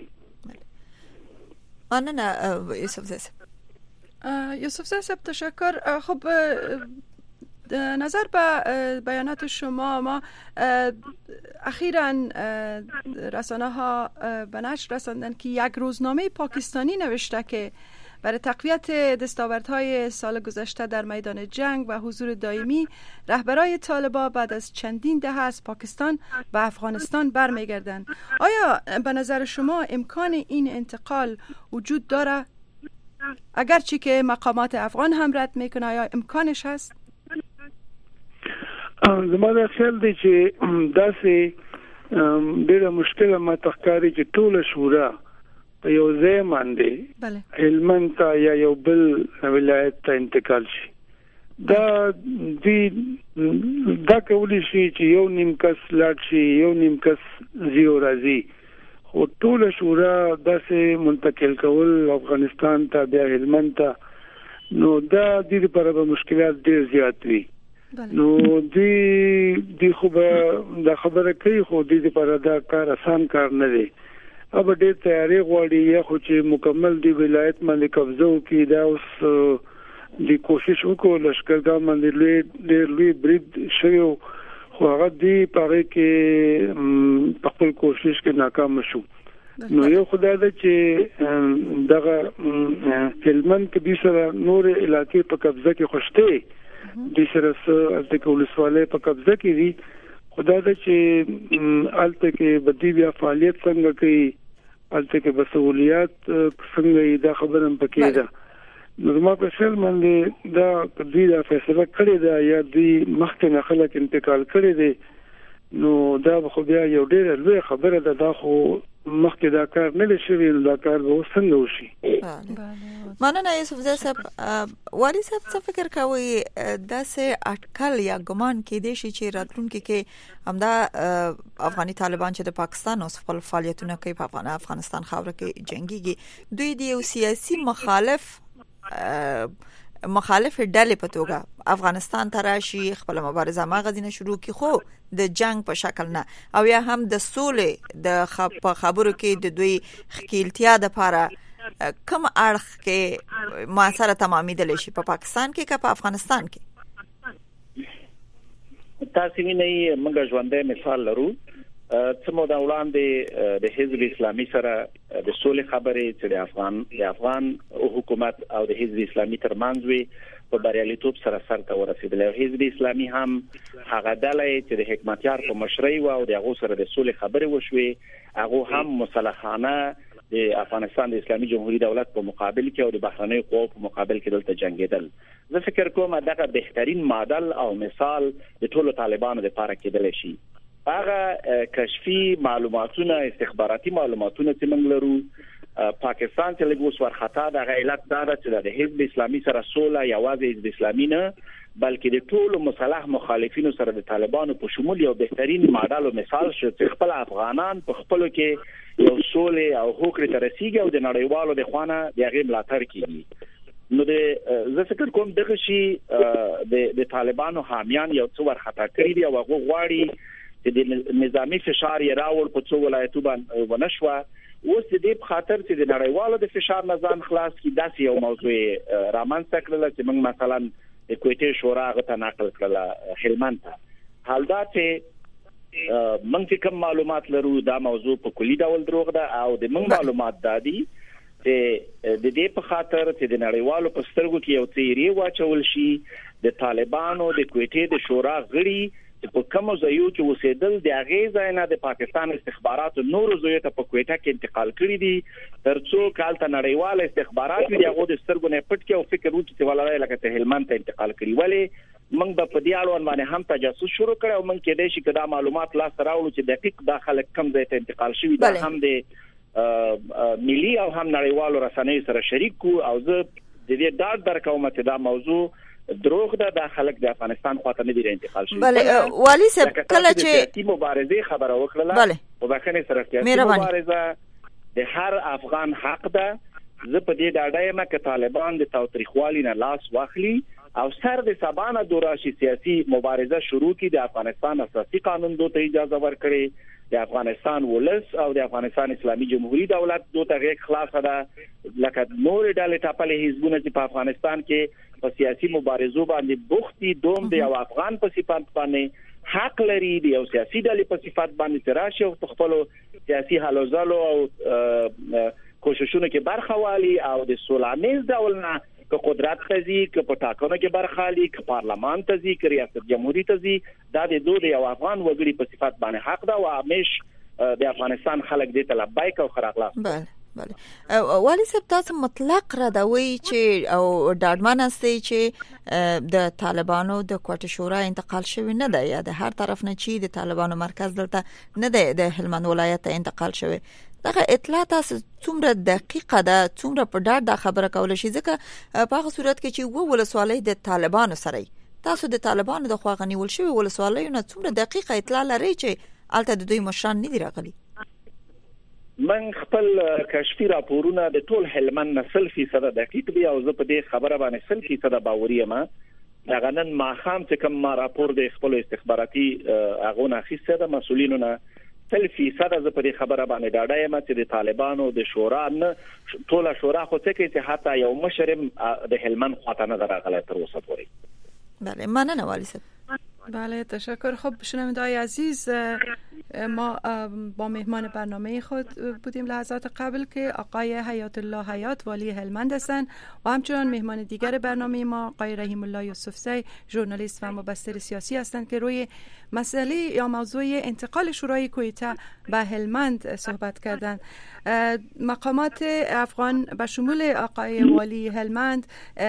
مننه یوسف زاده. یوسف زاده تشکر. خب نظر به بیانات شما ما اخیراً رسانه ها به نشر رساندن که یک روزنامه پاکستانی نوشته که برای تقویت دستاوردهای سال گذشته در میدان جنگ و حضور دائمی رهبرای طالبان بعد از چندین دهه از پاکستان به افغانستان برمیگردند. آیا به نظر شما امکان این انتقال وجود داره؟ اگرچه که مقامات افغان هم رد میکنه آیا امکانش هست؟ زما دا خیال دی چې داسې ډېره مشکله ما تخکاری چې ټول شورا په یو ځای باندې هلمند ته یا یو بل ولایت ته انتقال شي. دا کولی شي چې یو نیم کس لاړ شي، یو نیم کس زیو راځي، خو ټول شورا داسې منتقل کول افغانستان ته بیا هلمند ته نو دا د دې لپاره مشکلات ډېر زیات وي نو دی خو دا خبره کوي خو د دې لپاره دا کار آسان کار نه دی अब ډېر تیاری غواړي یا خو چې مکمل دی ولایت باندې قبضه وکړي دا اوس د کوشش وکړو لشکرګاه باندې لوی برید شوی خو هغه دی پاره کې په خپل کوشش کې ناکام شو نو یو خدای دا چې دغه هلمند کې د سره نور علاقې په قبضه کې خوشته د سره د کولسواله په قبضه کې دي خدای دا چې الته کې بدی بیا فعالیت څنګه کوي الته کې مسؤلیت څنګه دا خبره پکې ده نو ما په شل باندې دا دوی دا فیصله کړې ده یا دوی مخکې نه خلک انتقال کړي دي نو دا خو بیا یو ډېر لوی خبره ده دا خو مخکې دا کار نه لشي دا کار به څنګه وشي مننه یوسف صاحب والی صاحب څه فکر کوي دا سه اټکل یا ګمان کې دي چې راتلونکي کې همدا افغاني طالبان چې د پاکستان او خپل فعالیتونه کوي په افغانستان خاوره کې جنگيږي دوی د یو سیاسي مخالف ډلې په توګه افغانستان ته راشي خپل مبارزه ماغزینه شروع کی خو د جنگ په شکل نه او یا هم د سولې د خبرو کې د دوی خکیلتیا د لپاره کوم اړخ کې ما سره تمامیدل شي په پاکستان کې که په افغانستان کې تاسو وینئ موږ ژوندې مثال لرو څه مو دا وړاندې د حزب اسلامي سره د سولې خبرې چې د افغان حکومت او د حزب اسلامي ترمنځ وي په بریالیتوب سره سره ورسېدل او حزب اسلامي هم هغه ډلې چې د حکمتیار په مشرۍ و او د هغه سره د سولې خبرې وشوي هغه هم مصالحانه د افغانستان د اسلامي جمهوریت دولت په مقابل کې او د بهرنۍ قوو په مقابل کې دلته جنگیدل زه فکر کوم دا بهترین ماډل او مثال د ټولو طالبانو لپاره کېدل شي هغه کشفي معلوماتونه استخباراتي معلوماتونه چې موږ لرو پاکستان چې لږ وسور خطا د علت دا چې د حزب اسلامي سره سوله یوازې حزب اسلامي نه بلکې د ټولو مصالح مخالفینو سره د طالبانو په شمول یو بهترین ماډل او مثال شو چې خپل افغانان په خپل کې یو سولې او هوکړې ته رسیږي او د نړیوالو د خوانه د هغې ملاتړ کوي نو زه فکر کوم دغه شی د طالبانو حامیان یو څو ورخطا کړی دی او هغه غواړي چې د نظامی فشار یې راوړ په څو ولایتو باندې ونشوه اوس دې په خاطر چې د نړیوالو د فشار نظام خلاص کی داسې یو موضوع رامنځته کړل چې موږ مثلا د کویټې شورا غته نقل کړل هلمند ته حال دا چې موږ کوم معلومات لرو دا موضوع په کلی ډول دروغ ده او د موږ معلومات دادي چې د دې په خاطر چې د نړیوالو په سترګو کې یو تیری واچول شي د طالبانو د کویټې د شورا غړي په کوم ځایو کې وسیدل د هغه ځای نه د پاکستان استخباراتو نور ځایو ته په کویټه کې انتقال کړی دي ترڅو کالته نړیوال استخبارات دي هغه د سترګو نه پټ کې او فکر وکړي چې ولای لکه ته هلمند ته انتقال کړی ولی موږ په دې اړه باندې هم تجسس شروع کړو او موږ کې د شي کدا معلومات لا سره راوړو چې دقیق داخله کم ځای ته انتقال شوی دا هم د ملي او هم نړیوالو رسنیو سره شریک کو او زه د دې ډاډ درکوم چې دا موضوع دروغ ده د خلک د افغانستان خواته نه دی انتقال شوی بله والی صاحب کله چې مبارزه خبره وکړه او بخنه سره مبارزه د هر افغان حق ده زه په دې ډاډه یم چې طالبان د تاوتریخوالي نه لاس واخلي او سر د سبانه دوراشي سیاسي مبارزه شروع کی د افغانستان اساسي قانون دوته اجازه ورکړي د افغانستان ولس او د افغانستان اسلامي جمهوریت دولت دوته غیږ خلاصه ده لکه نور ډلې ټاپلې حزبونه چې په افغانستان کې په سیاسي مبارزو باندې بوختي دوم د یو افغان په صفات باندې حق لري د یو سیاسي ډلې په صفات باندې تراشي او خپل سیاسي حل زلو او کوششونه کې برخه والی او د سولانیز ډول نه که قدرت تزي که په ټاکنو کې برخه لري که پارلمان تزي که ریاست جمهوریت تزي دا د دوه یو افغان وګړي په صفات باندې حق ده او همیش د افغانستان خلک دې ته لبیک او خراغلاس بله والی صاحب تاسو مطلق را دوی چې او ډاډمن استئ چې د طالبانو د کوټه شورا انتقال شوی نه دی یا د هر طرف نه چې د طالبانو مرکز دلته نه دی د هلمند ولایت ته انتقال شوی دغه اطلاع تاسو څومره دقیقه ده څومره په ډاډ دا خبره کول شي ځکه په هغه صورت کې چې ولسوالۍ د طالبانو سره تاسو د طالبانو د خوا غنیول شوی ولسوالۍ نه څومره دقیقه اطلاع لري چې الته د دوی مشران نه دی راغلي من خپل کشفي راپورونه د ټول هلمند 100% دقیق دي او زه په دې خبره باندې 100% باوري یم. دا غنن ما خام چې کوم راپور د خپل استخباراتي اغونه خيسته د مسولینو نه 100% زه په دې خبره باندې ډاډه یم چې د طالبانو د شورا نه ټول شورا خو څه کوي چې حتی یو مشرم د هلمند خواته نه راغلی تر اوسه پورې. بله مننه والی صاحب. بله تشکر. خب شنونده‌های عزیز، ما با مهمان برنامه خود بودیم لحظات قبل که آقای حیات الله حیات والی هلمند هستند و همچنان مهمان دیگر برنامه ما آقای رحیم الله یوسفزی ژورنالیست و مبصر سیاسی هستند که روی مسئله یا موضوع انتقال شورای کویته به هلمند صحبت کردند. مقامات افغان به شمول آقای والی هلمند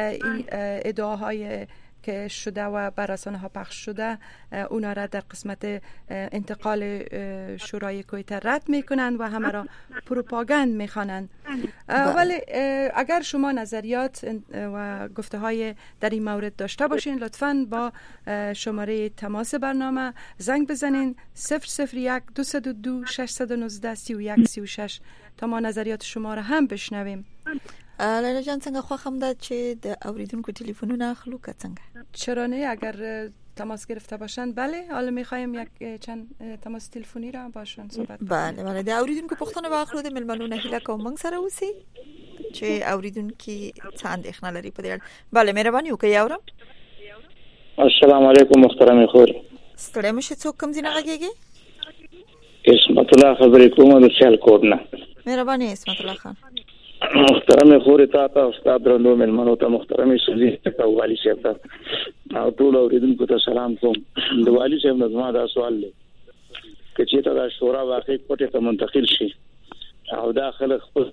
ادعاهای که شده و بر رسانه‌ها پخش شده اونا را در قسمت انتقال شورای کویته رد میکنند و همه را پروپاگاند میخوانند. ولی اگر شما نظریات و گفته های در این مورد داشته باشین لطفاً با شماره تماس برنامه زنگ بزنین 001 202 619 31 36 تا ما نظریات شما را هم بشنویم. لیلا جان څنګه خوښم ده چې د اوریدونکو ټلیفونونه اخلو که څنګه؟ چرا نه، اگر تماس گرفته باشند. بله، حالا میخوایم یک چند تماس تلفنی را باشون صحبت. بله د اوریدونکو پوښتنه واخلو. د ملمنو هیله کوم موږ سره اوسئ چې اوریدونکو څه اندېښنه لري په دې اړه. بله مهرباني وکړئ اورم. السلام علیکم محترم خور. ستړی مشه. څوک کوم ځای نه غږیږي؟ اسمت الله خبرې کوم د سیالکوټ نه. مهرباني اسمت الله خان. محترم خور تا استاد درنو ملمنو ته محترم سوزي ته والی صاحب ته او ټول اوریدونکو ته سلام کوم. د والی صاحب نظم دا سوال دی چې ته دا شورا واقعي کوټه ته منتقل شي او دا خلک خپل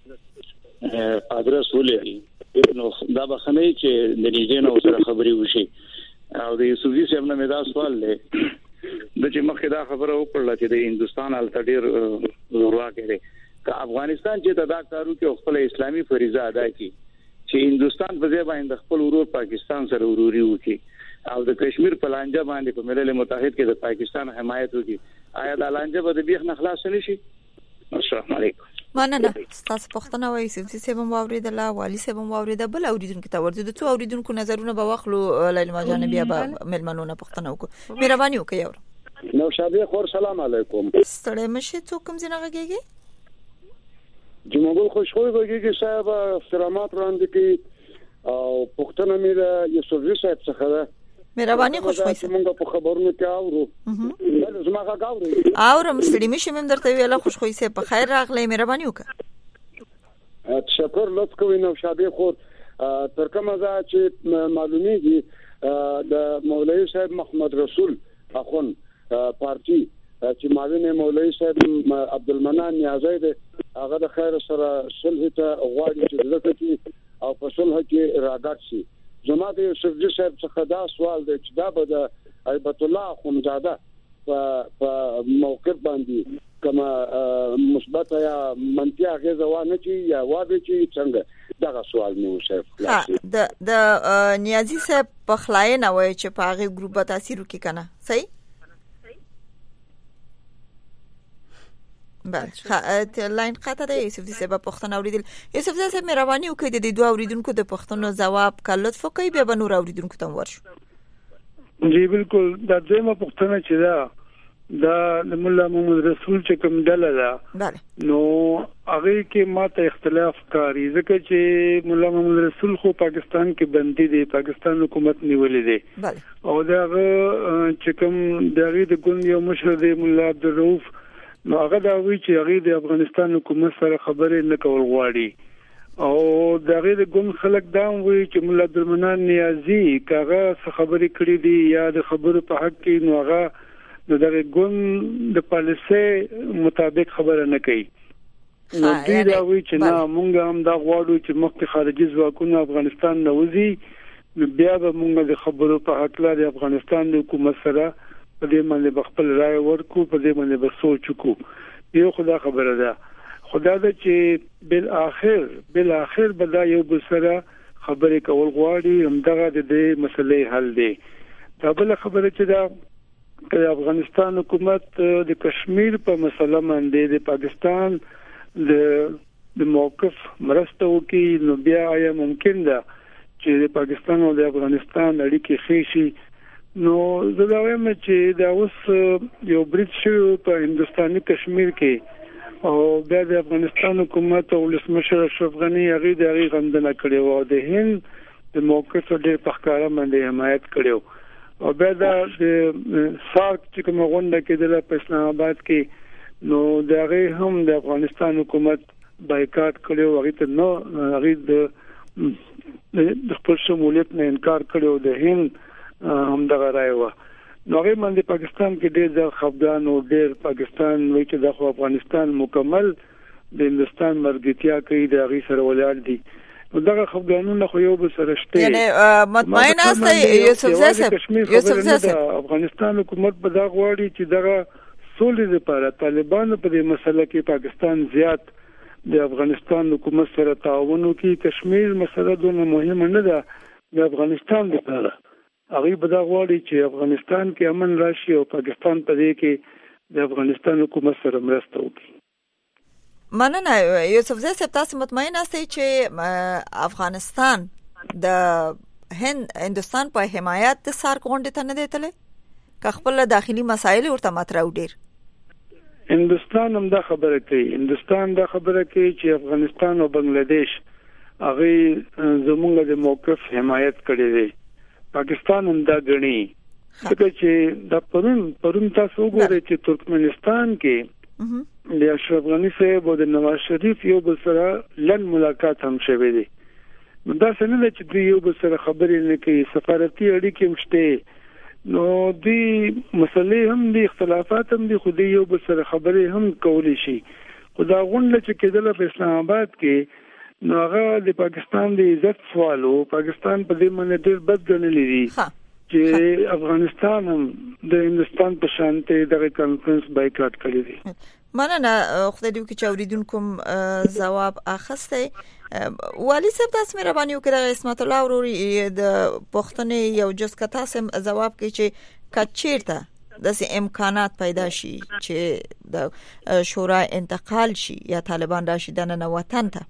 ادرس ولري نو دا بخنه چې د دې نه سره خبري وشي. او د سوزي صاحب نه دا سوال دی د چې مخکې دا خبره وکړه چې د هندستان الټډیر ضرورت کړي که افغانستان چې دا کارو کې خپل اسلامي فریضه ادا کړي چې هندستان په ځای باندې خپل ورور پاکستان سره وروري وکړي او د کشمیر په لانجه باندې په ملل متحد کې د پاکستان حمایت وکړي، آیا دا لانجه به د بیخ نه خلاص نشي؟ السلام علیکم. مننه. تاسو پوښتنه وایي چې سیبم واوریدل والی سیبم واوریدل بل اوریدونکو ته ورته د څو اوریدونکو نظرونه به واخلو. لیلا جان بیا به ملمنو نه پوښتنه وکړو. مهرباني وکړئ اورم. نو شابه خور سلام علیکم. ستړی مشه. څوک کوم ځای نه غږیږي؟ جمعګل خوشخوي غږیږي صاحب احترامات وړاندې کوي او پښتنه مې د یوسفزي صاحب څخه ده. مهرباني خوشخوي صاحب موږ په خبرونو کې اورو. زما غاوري اورم ستړي مشه مم درته ویله خوشخوي صاحب په خیر راغلی. مهرباني وکړه. تشکر لطف کوي. نو شابه خور تر کومه ځای چې معلومیږي د مولوی صاحب محمد رسول اخون پارټي چې معاون مولوی صاحب عبدالمنان نیازی دی هغه د خیر سره صلح ته غواړي چې دلته کې او په صلح کې راګټ شي. زما د یوسفزي صاحب څخه دا سوال دی چې دا به د ایبت الله اخونزاده په موقف باندې کما مثبت یا منفي اغیزه وانه چې یا واده چې څنګه دا سوال مو صاحب د نیازی صاحب په خلاینه وای چې په هغه ګروپ تاثیر وکړي کنه. صحیح. بله لاین قطع ده. یوسفزي صاحب پوښتنه اوریدل. یوسفزي صاحب مهرباني وکړئ د دوه اوریدونکو د پوښتنو جواب کړه لطف وکړئ بیا به نور اوریدونکو ته ورشو. جی بالکل. دا دیمه پوښتنه چې دا د مولا محمد رسول چې کوم ډله ده بله نو هغه کې ماته اختلاف کاری ځکه چې مولا محمد رسول خو پاکستان کې بندي دی، پاکستان حکومت نیولې دی بله او دا چې کوم دغه د ګوند یو مشر دی مولا عبدالرؤف نو هغه دا وی چې هغه د افغانستان حکومت سره خبرې نه کول غواړي او دغه د ګوند خلک دا وی چې مولا عبدالمنان نیازی کاغه خبرې کړې دي یا د خبرو په حق کې نو هغه دغه ګوند د پالیسي مطابق خبره نه کوي. نو دوی دا وی چې نه مونږ هم دا غواړو چې مخکې خارجي ځواکونه افغانستان نه وځي نو بیا به مونږ د خبرو په حق د افغانستان د حکومت سره په دې باندې خپل رائے ورکو، په دې باندې به سوچ وکړو. یو خدا خبره ده خدا دا چې بل اخر به دا یو بل سره خبرې کول غواړي همدغه د دې مسلې حل دی. دا بل خبره چې دا افغانستان حکومت د کشمیر په مسله باندې د پاکستان د موقف مرسته وکي نو بیا یا ممکن ده چې د پاکستان او د افغانستان اړیکې ښې شي نو زه دا وایم چې دا اوس یو برید شوی په هندستاني کشمیر کې او بیا د افغانستان حکومت او ولسمشر اشرف غنی هغه د هغه غندنه کړې و او د هند د موقف ډېر په ښکاره باندې حمایت کړو او بیا د سارک چې کومه غونډه کېدله په اسلام آباد کې نو د هغه هم د افغانستان حکومت بایکاټ کړو هغه ته نو هغه د خپل شمولیت نه انکار کړو د هند هم دغه راي و نو هغه باندې پاکستان کې ډېر ځل خفګان او ډېر پاکستان وایي چې د افغانستان مکمل د هندستان مرګتیا کوي د هغه سره ولاړ دي نو دغه خفګانونه خو یو بل سره شته یعنی مطمئن است یوسف زاسب افغانستان حکومت به دا غواړي چې دغه سولې لپاره طالبان په دې مسله کې پاکستان زیات د افغانستان حکومت سره تعاون وکړي کشمیر مسله دونه مهمه نه ده د افغانستان لپاره هغه به دا غواړي چې افغانستان کې امن راشي او پاکستان په دې کې د افغانستان حکومت سره مرسته وکړي مننه یوسف زاسب تاسو مطمئن یاست چې افغانستان د هندستان په حمایت د سارک غونډې ته نه دی تللی که خپل داخلي مسایل ورته مطرح ډیر هندستان هم دا خبره کوي چې افغانستان او بنگلاديش هغه زموږ د موقف حمایت کړی دی پاکستان هم دا غني ځکه چې د پرون تاسو وګورئ چې ترکمنستان کې د اشرف غنی صاحب او د نواز شریف یو بل سره لن ملاقات هم شوه دي نو دا څنګه چې دوی یو بل سره خبرې نه کوي سفارتي اړیکې هم شته نو دوی مسلې هم دي اختلافات هم دي خو دوی یو بل سره خبرې هم کولی شي خو دا غونډه چې کېدله په اسلام آباد کې نو هغه د پاکستان د عزت سوالو پاکستان په دې باندې ډېر بد ګڼلی دي چې افغانستان هم د هندستان په شانته دغه کانفرنس بایکاټ کړی دی مننه خدای دې وکړي چې اوریدونکو ځواب اخسته والی صاحب تاسو مهرباني وکړئ اسمت الله وروري د پښتنې یو جز کتا سم ځواب کوي چې کچیرته داسې امکانات پیدا شي چې د شورا انتقال شي یا طالبان راشي د نن وطن ته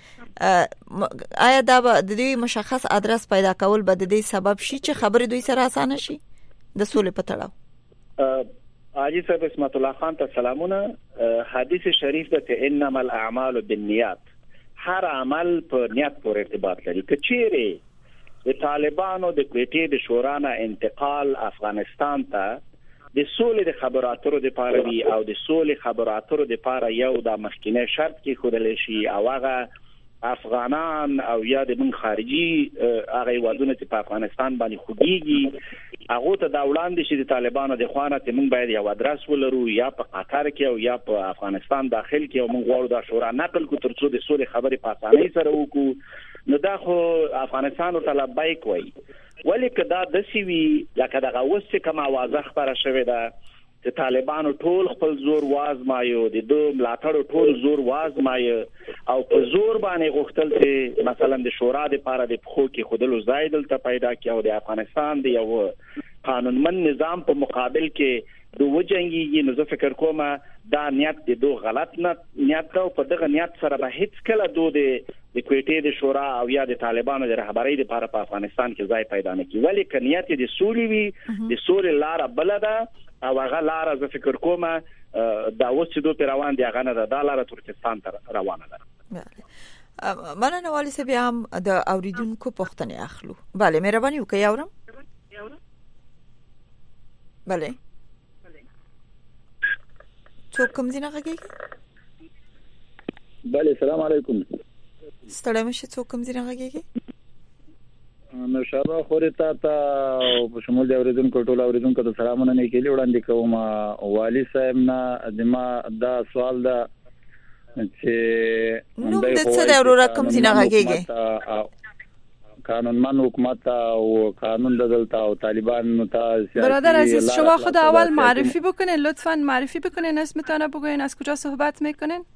آیا دا به د دې مشخص ادرس پیدا کول به د دې سبب شي چې خبرې دوی سره اسانه شي د سولې په تړاو حاجی صاحب اسمت الله خان ته سلامونه حدیث شریف ته انما الاعمال بالنیات هر عمل په نیت پورې ارتباط لري که چیرې د طالبانو د کوټې د شورا نه انتقال افغانستان ته د سولې د خبراتو لپاره وي او د سولې خبراتو لپاره یو د مخکینه شرط کې خودل شي او هغه افغانان او یا د من خارجي هغه وادونه چې په افغانستان باندې خوږيږي هغه ته دا وړاندې شي د طالبانو د خوانه ته موږ باید یو ادرس ولرو یا په قطر کې او یا په افغانستان داخل کې او موږ غواړو د شورا نقل کو ترڅو د سولې خبرې په اسانۍ سره وکړو نو دا خو افغانستان او طالب بایک وای ولی که دا د سی وی لکه دغه وسه کما واضح خبره شوه ده چې طالبانو ټول خپل زور وازمایو د دوه ملاتړو ټول زور وازمایو او په زور باندې غوښتل چې مثلا د شورا د لپاره د خو کې خودلو زائدل ته پیدا کیو د افغانستان د یو قانونمن نظام په مقابل کې د وجنګي نو زه فکر کوم دا نیت د دوه غلط نیت او په دغه نیت سره به هیڅ کله د کوټې د شورا او یا د طالبانو د رهبرۍ لپاره په افغانستان کې ځای پیدا نه کی ولی ک نیت د سولې وی د سولې لار بلدا او هغه لار زه فکر کوم دا اوس دوه پیروان دی هغه نه د لار ترکستان ته روانه ده مننه والی صاحب هم د اوریدونکو پوښتنه اخلو bale مهرباني وکړئ اورم bale څوک کوم ځای نه غږیږي bale السلام علیکم ستړی مشه څوک کوم ځای نه غږیږي نو شابه خوري تا په شمول د اوریدونکو ټول اوریدونکو ته سلامونه نه کېلی وړاندې کوم والی صاحب نه دما دا سوال دا چې نو د څه د اورو رقم ځای نه غږیږي قانونمن حکومت او قانون دلتا و طالبان سیاسی برادر عزیز شما خود اول معرفی بکنین لطفاً معرفی بکنین اسمتان بگوین از کجا صحبت میکنین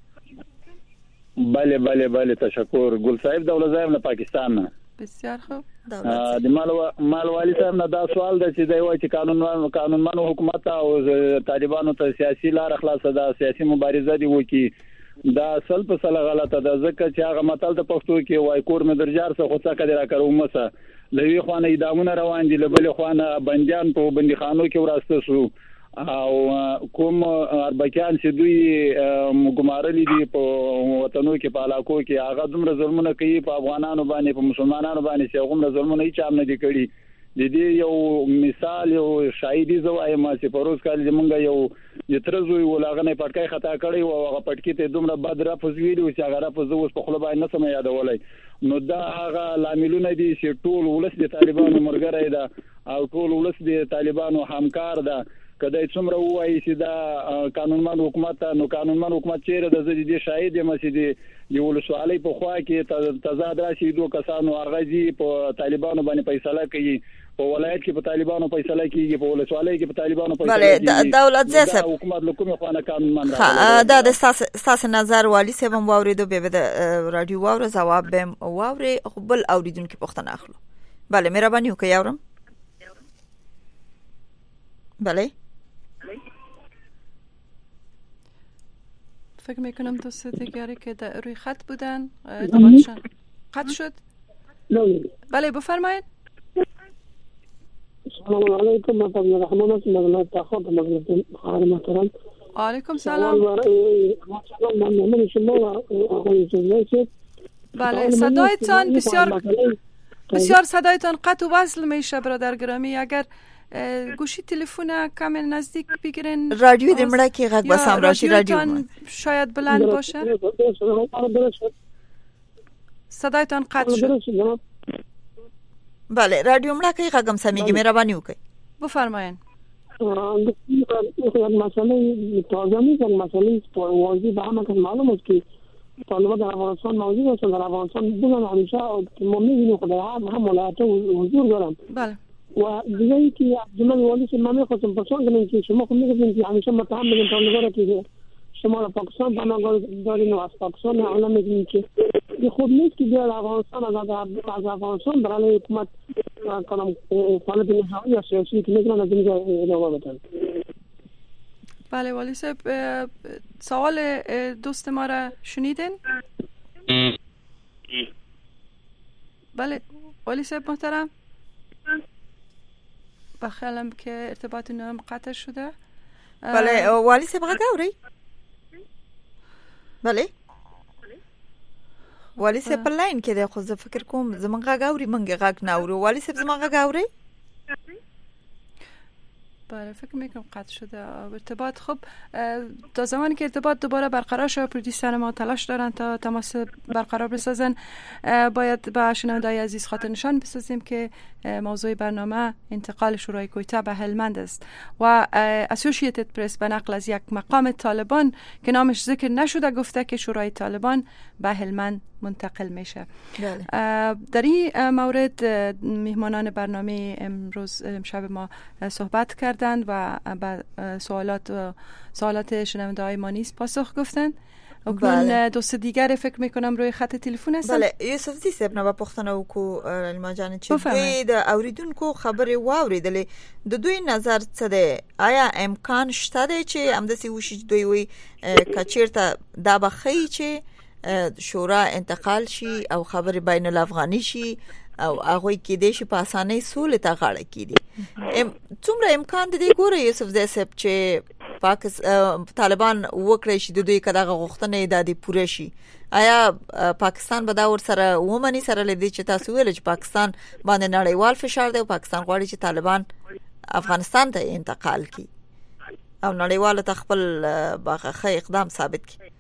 بله تشکر گل صاحب دولت صاحب نه پاکستان نه بسیار خوب د مال والی صاحب نه دا سوال د چې دی وای چې قانونمن حکومت او طالبانو ته سیاسي لار خلاصه ده سیاسي مبارزه دی وکي دا اصل په سره غلطه ده ځکه چې هغه متل د پښتو کې وای کور مې درجار څخه خو څه کړه کړو مسه لوي خوانه ادامونه روان دي لبل خوانه بنديان په بنديخانو کې وراسته شو او کوم اربکیان چې دوی ګمارلي دي په وطنو کې په علاقو کې هغه دومره ظلمونه کوي په افغانانو باندې په مسلمانانو باندې چې هغه ظلمونه هیڅ هم نه دي کړی د دې یو مثال یو شاهدي زوایم چې پروز کال زمونږ یو یترزوی ولاغنه پټکای خطا کړی او هغه پټکی ته دومره بد را پوزویلی چې هغه را پوزوس په خپل باندې سم یادولای نو دا هغه لاملونه دي چې ټول ولس د طالبانو مرګره ده او ټول ولس د طالبانو همکار ده کله څومره وایي چې دا قانونمن حکومت نو قانونمن حکومت چیرې د زړه شاهد دی مسجد دی ولسوالۍ په خوا کې تضاد راشي دوه کسانو اغازي په طالبانو باندې فیصله کوي په ولایت کې په طالبانو فیصله کیږي په ولسوالۍ کې په طالبانو فیصله کوي بله دولت زیسه حکومت لکه خانه قانونمن دا د ساس نظر والی سبم واوریدو به د رادیو واور جواب بهم واوري خپل اوریدونکو پوښتنه اخلو بله مهرباني وکړئ یارم بله فکر میکنم دوست دیگری که در روی خط بودن ارتباطشان قطع شد. بله بفرمایید. السلام علیکم محمد رحمان است مغلط تاخد مغلط خواهر محترم. علیکم سلام. بله صدایتان بسیار صدایتان قطع و وصل میشه برادر گرامی اگر گوشی تلفن کم نزدیک بگیرین رادیو دمړه کې غږ بسام راشي رادیو شاید بلند باشه صدایتان قطع شد بله رادیو مړه کې غږم سميږي مهرباني وکړئ بفرمایئ مسئله تازه نیست مسئله واضح به همه کس معلوم است که طالبان در افغانستان موجود هستند در افغانستان بودن همیشه ما می‌بینیم خدای هم ولایت‌ها حضور دارن بله و دیگه ای که جمله والی که من می‌خواستم پرسان کنم که شما خود می‌گفتید که همیشه متهم می‌کنید طالبان را که شما را پاکستان پناه دارین و از پاکستان حالا می‌گین که این خوب نیست که بیاد افغانستان از افغانستان برای حکومت کنم فعالیت نهایی یا سیاسی که می‌کنن از اینجا ادامه بدن. بله والی صاحب سوال دوست ما را شنیدین؟ بله والی صاحب محترم بخیالم که ارتباط نام قطع شده. بله والی صاحب غږ اورئ؟ بله والی صاحب په لاین کې دی خو زه فکر کوم زموږ غږ اوري موږ غږ نه اورو والی صاحب زموږ غږ اورئ؟ بله فکر میکنم قطع شده ارتباط. خب تا زمانی که ارتباط دوباره برقرار شد پرودیوسر ما تلاش دارن تا تماس برقرار بسازن. باید به شنونده‌های عزیز خاطر نشان بسازیم که موضوع برنامه انتقال شورای کویته به هلمند است و اسوسییتد پرس به نقل از یک مقام طالبان که نامش ذکر نشده گفته که شورای طالبان به هلمند منتقل میشه. در این مورد میهمانان برنامه امشب ما صحبت کردند و به سوالات شنونده‌های ما نیز پاسخ گفتند. اکنون دوست دیگر فکر میکنم روی خط تلفن هستن. بله یوسف زی صاحب نه پوښتنه وکړو علما جان چې دوی د اوریدونکو خبرې واوریدلې د دوی نظر څه دی آیا امکان شته دی چې همداسې وشي دوی وي کچیرته دا بخی چې شورا انتقال شي او خبرې بین الافغاني شي او هغه کې د شي په اسانۍ سولې ته غاړه کیدي څومره امکان دی ګوره یوسف زی صاحب چې طالبان وکړي چې دوی کداغه غوښتنې د پوره شي آیا پاکستان به دا ور سره ومني سره لدی چې تاسو ویل چې پاکستان باندې نړیوال فشار دی او پاکستان غواړي چې طالبان افغانستان ته انتقال کړي او نړیوال ته خپل باغه اقدام ثابت کړي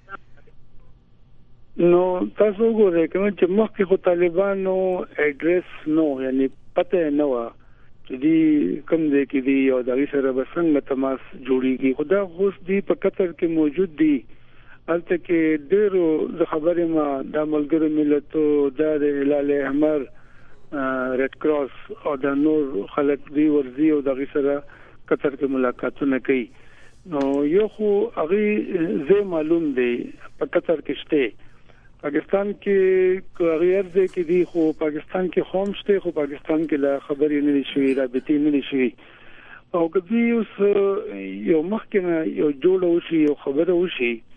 نو تاسو وګورئ چې مخکې خو طالبانو اډریس نو یعنی پته نه و چې دی کوم ځای کې دی او دغه سره به څنګه تماس جوړیږي خدا اوس دی په قطر کې موجود دی البته کې ډېرو خبرې ما د ملګرو ملتونو د هلال احمر ریډ کراس او د نور خلک دی ورزي او دغه سره قطر کې ملاقاتونه کوي نو یو خو هغه زه معلوم دی په قطر کې شته پاکستان کې غیر ځای کې دی خو پاکستان کې خوم شته خو پاکستان کې لا خبرې نه شوي رابطې نه شوي او کدی اوس یو مخکنه یو جوړ وشي یو خبره وشي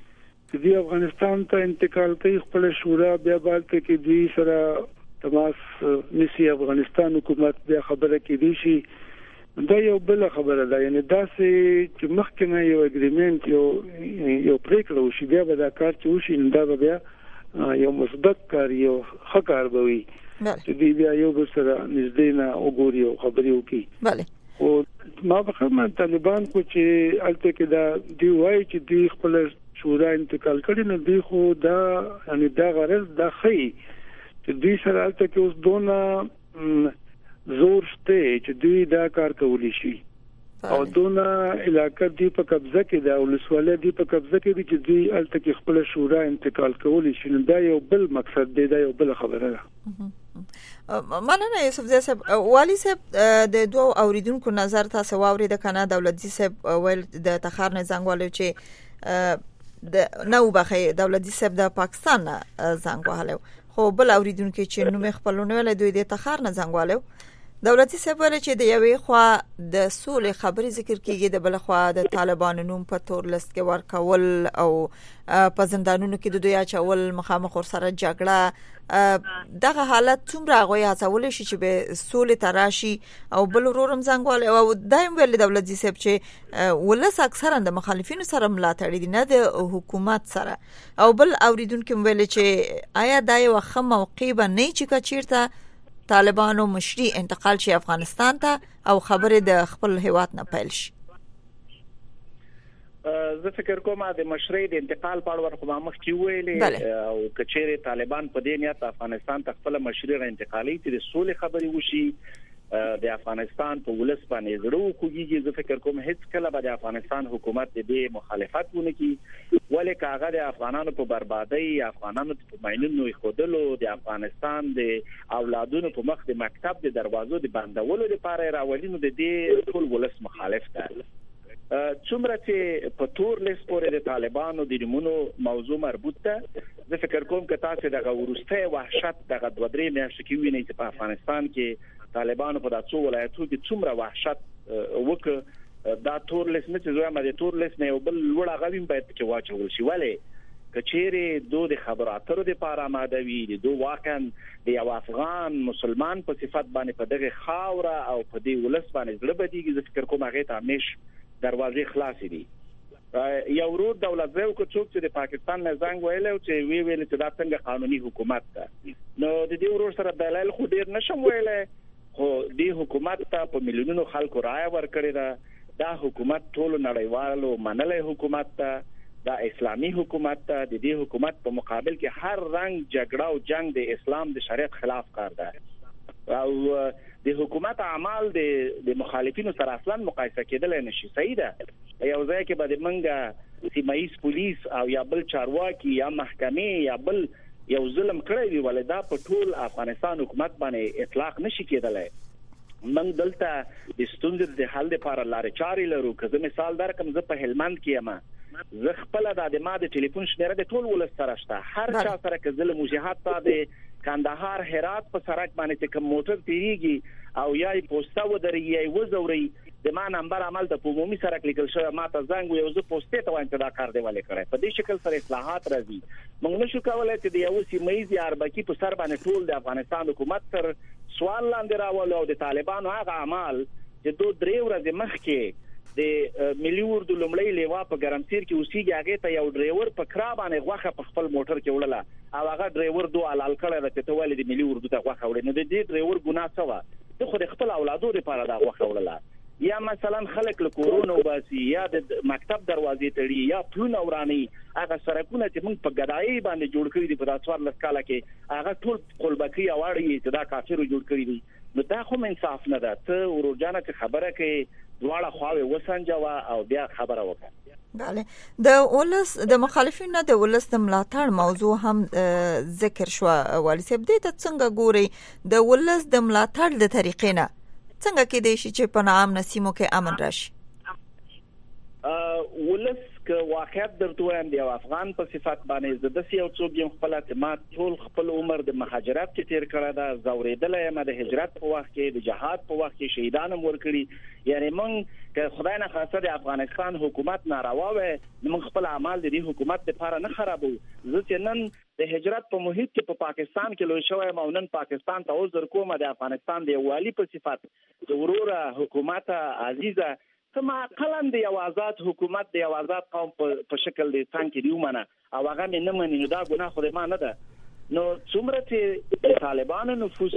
چې دی افغانستان ته انتقال کوي خپل شورا بیا بالته کې دوی سره تماس نسی افغانستان حکومت بیا خبره کې دي شي دا یو بل خبره ده یعنی دا چې مخکنه یو اګریمنت یو پریکړه وشي بیا به دا کار چې وشي دا بیا یو مثبت کار یو ښه کار به وي چې دی بیا یو بل سره نږدې نه وګوري او خبرې وکړي. بله او ما به خبره طالبان کو چې الته کې دا دی وایي چې دی خپل شورا انتقال کړي نو دی خو دا یعنی دا غرض دا خي چې دوی سره الته کې اوس دونه زور شته چې دوی دا کار کولی شي او دونه علاقه دی په قبضه کې دا ولسواله دی په قبضه کې دي چې دوی الته کې خپل شورا انتقال کولی شي دا یو بل مقصد دی دا یو بل خبره ده. مننه یوسف زی صاحب. والی صاحب د دوه اوریدونکو نظر تاسو واورید کنه دولتي صاحب ویل د تخار نه زنګ والو چې د نو بخې دولتي صاحب د پاکستان زنګ والو خو بل اوریدونکو چې نو خپلونه ول دوی د تخار نه زنګ والو دولتي صاحب ول چې د یوې خوا د سولې خبرې ذکر کیږي د بل خوا د طالبانو نوم په تور لست کې ورکول او په زندانونو کې د دوی اچول مخامخ سره جګړه دغه حالت څومره غوي هڅول شي چې به سولې تراشي او بل ورورم زنګوال او دایم ویل دولتي صاحب چې ولس اکثرا د مخالفینو سره ملاتړ دي نه د حکومت سره او بل اوریدونکو ویل چې آیا دا یو ښه موقع به نه چې چیرته طالبانو مشري انتقال شي افغانستان ته او خبره د خپل هیواد نه پیل شي. زه فکر کوم د مشري د انتقال په اړه خو مخ کې ویلې او کچېره طالبان په دې نیت افغانستان ته خپل مشري را انتقالي چې د سولې خبري وشي د افغانستان په ولس باندې زړه کوږي. زه فکر کوم هیڅ کله به د افغانستان حکومت دې مخالفت ونه کوي ولې کاغه د افغانانو په بربادي افغانانو په ماینونو خودلو د افغانستان د اولادونو په مخ د مکتب د دروازو د بندولو لپاره راولینو د دې ټول ولس مخالف ده. څومره چې په تور لیست پورې د طالبانو د نیمونو موضوع مربوط ده زه فکر کوم که تاسو دغه ورسته وحشت دغه 2-3 میاشتې کې وینئ چې په افغانستان کې طالبانو په داسو ولایتونو کې څومره وحشت وکړ دا تور لیست نه چې زما د تور لیست نه یو بل لوړ غویم باید کې واچول شي ولې کچېره دوه د خبراتو د لپاره آماده وي د دوه واقعا د یو افغان مسلمان په صفت باندې په دغه خاوره او په دې ولس باندې زړه بدیږي زه فکر کوم هغه ته همیش دروازې خلاصې دي. یو ورور دولت زو کو څوک چې د پاکستان نه زنګ ویلو چې ویل چې دا څنګه قانوني حکومت ده نو د دې ورور سره دلایل خو ډیر نشم ویلې خو د حکومت ته په میلیونونو خلکو رائے ورکړی دا حکومت ټول نړیوالو منلې حکومت ده دا اسلامي حکومت ده د دې حکومت په مقابل کې هر رنګ جګړه او جنگ د اسلام د شریعت خلاف کار ده او د حکومت اعمال د مخالفینو سره اصلا مقایسه کېدل نشي. صحیح ده یو ځای کې به د منګه سیمایي پولیس او یا بل چارواکي یا محکمې یا بل یو ظلم کړی وي ولې دا په ټول افغانستان حکومت باندې اطلاق نشي کېدلای. من دلته د ستونزې د حل لپاره لارې چارې لرو. که مثال درکم زه په هلمند کې یم زه خپل د ما د ټلیفون شمیره د ټول ولس سره شته هر چا سره که ظلم وجهات ته د کندهار هرات په سړک باندې چې کوم موټر تیریږي او یا پوسټه ودري یا وزوري د ما نمبر عمل ته په عمومي سره کلیکل شوی ما ته زنګ یو زه پوسټه ته وایم چې دا کار دی ولې کړی په دې شکل سره اصلاحات راځي. موږ نشو کولای چې د یو سیمایي اربکی په سر باندې ټول د افغانستان حکومت تر سوال لاندې راولو او د طالبانو هغه اعمال چې 2-3 ورځې مخکې د مليور د لومړی لیوا په ګرمسیر کې اوسېږي هغه ته یو ډرایور په کرا باندې غوخه په خپل موټر کې وړله او هغه ډرایور دوه حلال کړی چې ته ولې د مليور د غوخه وړې نو د دې ډرایور ګناه څه و ته خو د خپل اولادو لپاره دا غوخه وړله یا مثلا خلک له کورونو وباسي یا د مکتب دروازې تړي یا پلونه وراني هغه سرکونه چې موږ په ګدایي باندې جوړ کړی دي په 14 کال کې هغه ټول قلبکی اواړي چې دا کافرو جوړ کړی دي نو دا خو انصاف نه ده. ته ورجانه چې خبره کوي دواړه خواوې وسنجوا او بیا خبره وکړه. بله د ولس د مخالفینو د ولس د ملاتړ موضوع هم ذکر شو. والی صاحب دې ته څنګه ګوري د ولس د ملاتړ د طریقې نه څنګه کې دی چې په عام نسیمو کې امن راشي؟ ولس که واقعیت درته وایم د افغان په صفت باندې زه د یو څوک یم خپل اعتماد ټول خپل عمر د مهاجرت کې تیر کړی دا زوریدل یم د هجرت په وخت کې د جهاد په وخت کې شهیدان هم ورکړي یعنی مونږ که خدای نه خاصه د افغانستان حکومت ناروا وي مونږ خپل اعمال د دې حکومت لپاره نه خرابو زه چې نن د هجرت په محیط کې په پاکستان کې لوی شوی او نن پاکستان ته عذر کوم د افغانستان د والی په صفت د وروره حکومت عزیزه ثم قلم د یو آزاد حکومت د یو آزاد قوم په شکل د څنګه دی ومنه او هغه مې نه مني دا ګناه خو ما نه ده نو څومره چې طالبانو نفوذ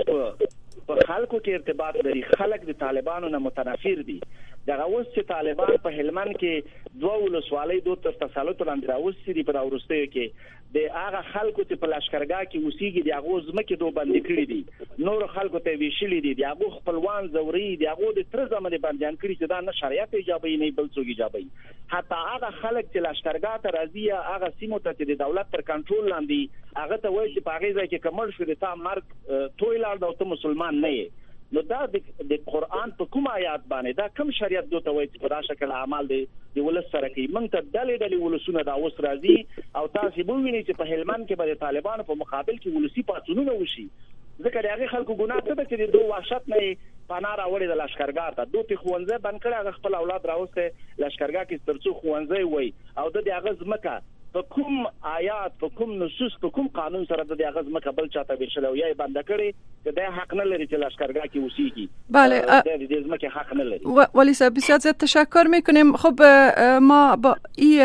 په خلکو کې ارتباط لري خلک د طالبانو نه متنفر دي دغه اوس چې طالبان په هلمند کې دوه ولسوالۍ دوه تر تسلط لاندې راوستي په راوستیو کې د هغه خلکو چې په لشکرګاه کې اوسېږي د هغه ځمکې دوه بندي کړي دي نور خلکو ته ویشلي دي د هغه خپلوان زوري د هغه د تر زمانه باندې کړي چې دا نه شریعت ایجابي نه بل څه ایجابي حتی هغه خلک چې لشکرګاه ته راځي هغه سیمو ته چې د دولت تر کنټرول لاندې هغه ته وایي چې په هغه ځای کې کمل شو د تا مرګ توي لاړ او ته مسلمان نه یې نو دا د قرآن په کوم آیات باندې دا کوم شریعت دوته وایي چې په دا شکل اعمال دی ولس سره کوي موږ ته ډلې ولسونه دا اوس راځي او تاسو به وینئ چې په هلمند کې به طالبانو په مقابل کې ولسی پاتونونه وشي ځکه د هغه خلکو ګناه څه ده چې د دوه وحشت نه پناه راوړي د لشکرګاه ته دوی خوونځه بند کړي هغه خپل اولاد راوسته لشکرګاه کې ترڅو خوونځه وي او د هغه ځمکه په کوم آیات په کوم نصوص په کوم قانون سره د هغه ځمکه بل چاته ویشل او یې بند کړي چې د حق نه لري چې لشکرګاه کې اوسېږي بله د دې ځمکه حق نه لري ولی صاحب بسیار زیاد تشکر میکنیم خب ما با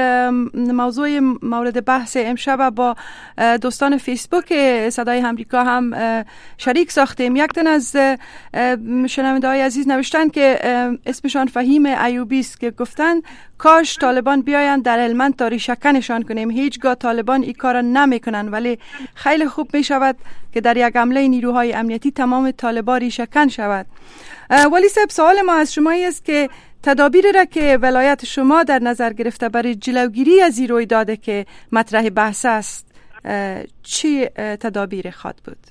این موضوع مورد بحث امشب با دوستان فیسبوک صدای امریکا هم شریک ساختیم یک تن از شنونده‌های عزیز نوشتن که اسمشان فهیم ایوبی است که گفتن کاش طالبان بیاین در هلمند تا ریشه‌کنشان کنیم هیچگاه طالبان این کار نمیکنن ولی خیلی خوب می شود که در یک حمله نیروهای امنیتی تمام طالبان ریشه‌کن شود. ولی صاحب سوال ما از شما است که تدابیری را که ولایت شما در نظر گرفته برای جلوگیری از این رویداد که مطرح بحث است چی تدابیر خواهد بود؟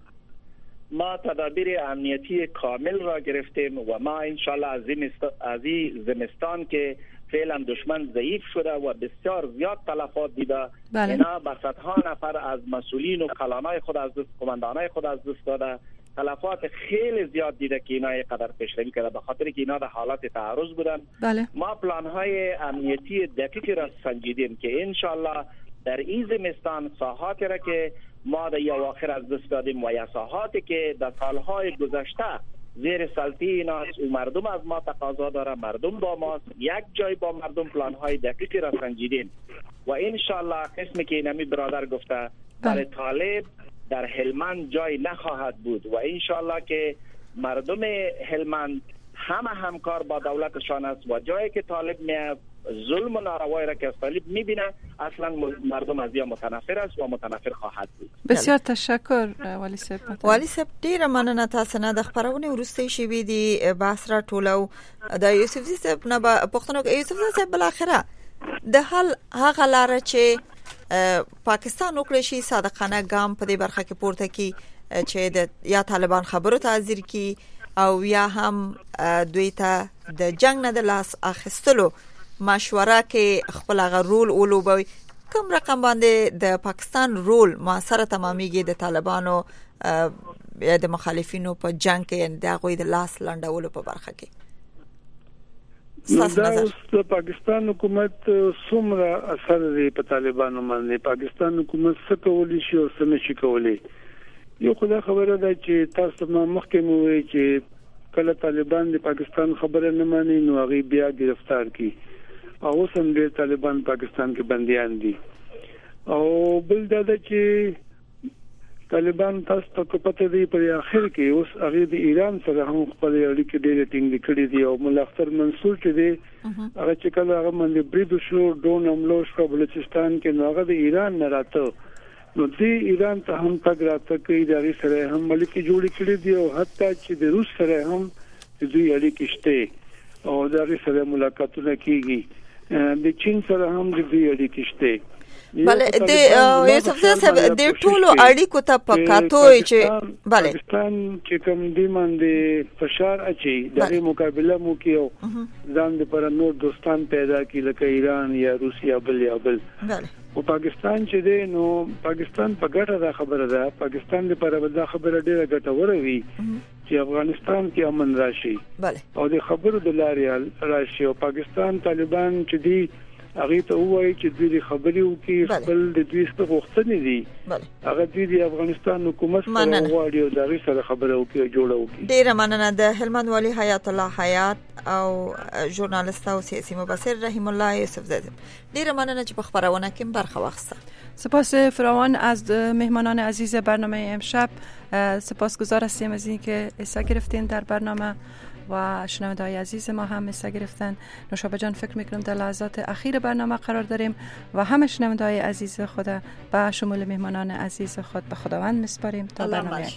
ما تدابیر امنیتی کامل را گرفتیم و ما انشالله از این زمستان که فعلا دشمن ضعیف شده و بسیار زیاد تلفات دیده اینا به صدها نفر از مسئولین و کلانای خود از دست قماندانای خود از دست داده تلفات خیلی زیاد دیده که اینا قدر پیشروی کرده به خاطر که اینا در حالت تعرض بودن ما پلانهای امنیتی دقیقی را سنجیدیم که انشالله در این زمستان ساحاتی را که ما در اواخر از دست دادیم و یا ساحاتی که در سالهای گذشته زیر سلطه ایناست و مردم از ما تقاضا داره مردم با ماست یک جای با مردم پلانهای دقیقی را سنجیدیم و انشالله قسمی که نمی برادر گفته برای طالب در هلمند جای نخواهد بود و انشالله که مردم هلمند همه همکار با دولتشان است و جایی که طالب میاد ظلم و ناروایی را که طالب میبینه اصلا مردم از یا متنفر است و متنفر خواهد بود. بسیار تشکر والی صاحب ډیره مننه تاسو نه د خبرونه ورسته شي وی دی بحث را ټولو د یوسف صاحب نه پښتنو یوسف صاحب بل اخره د حل هغه لار چې پاکستان وکړي شي صادقانه ګام په دې برخه کې پورته کی چې د یا طالبان خبرو ته حاضر کی او یا هم دوی ته د جنگ نه د لاس اخیستلو مشوره کې خپل غ رول اولوبوي کوم رقم باندې د پاکستان رول موثر تمامېږي د طالبانو یا د مخالفینو په جنگ کې د غوي د لاس لنډولو په برخه کې د پاکستان حکومت څومره اثر لري په طالبانو باندې پاکستان حکومت څه کولی شي او څه نشي کولی یو خدای خبره ده چې تاسو ما مخکې مو وی چې کله طالبان د پاکستان خبره نه مانی نو هغه بیا گرفتار کی او سم د طالبان پاکستان کې بنديان دي او بل دا چې طالبان تاسو ته پته دی په اخر کې اوس هغه د ایران سره هم خپل اړیکې ډېرې ټینګې کړې دي او مولا اختر منصور چې دی هغه چې کله هغه باندې بریدو شو ډون حمله شو بلوچستان کې نو هغه د ایران نه راته نو دی ایران ته هم تګ راته کوي د هغې سره هم اړیکې جوړې کړې دي او حتی چې د روس سره هم د دوی اړیکې شته او د هغې سره ملاقاتونه کېږي د چین سره هم د دوی اړیکې شته بله د یوسف صاحب د ټولو اړیکو ته پکاتوي چې بله پاکستان چې کوم دی باندې فشار اچي د مقابله مو کیو ځان د پر نور دوستان پیدا کی لکه ایران یا روسیا بل بله او پاکستان چې دی نو پاکستان په ګټه دا خبره ده پاکستان لپاره دا خبره ډیره ګټوره وي چې افغانستان کې امن راشي بله او د خبرو د لارې راشي او پاکستان طالبان چې دی هغه ته وایي چې دوی خبري وکړي خپل د دوی څخه غوښتنې دي هغه دوی د افغانستان حکومت سره غواړي او دغه سره خبره وکړي جوړه وکړي. ډیره مننه د هلمند والی حیات الله حیات او ژورنالیست او سیاسي مبصر رحیم الله یوسف زاده. ډیره مننه چې په خبرونه کې برخه واخیسته. سپاس فراوان از مهمانان عزیز برنامه امشب. سپاسگزار هستیم از اینکه حصه گرفتین در برنامه و شنونده‌های عزیز ما هم حصه گرفتن. نوشابه جان فکر میکنم در لحظات اخیر برنامه قرار داریم و همه شنونده‌های عزیز خود به شمول مهمانان عزیز خود به خداوند میسپاریم تا برنامه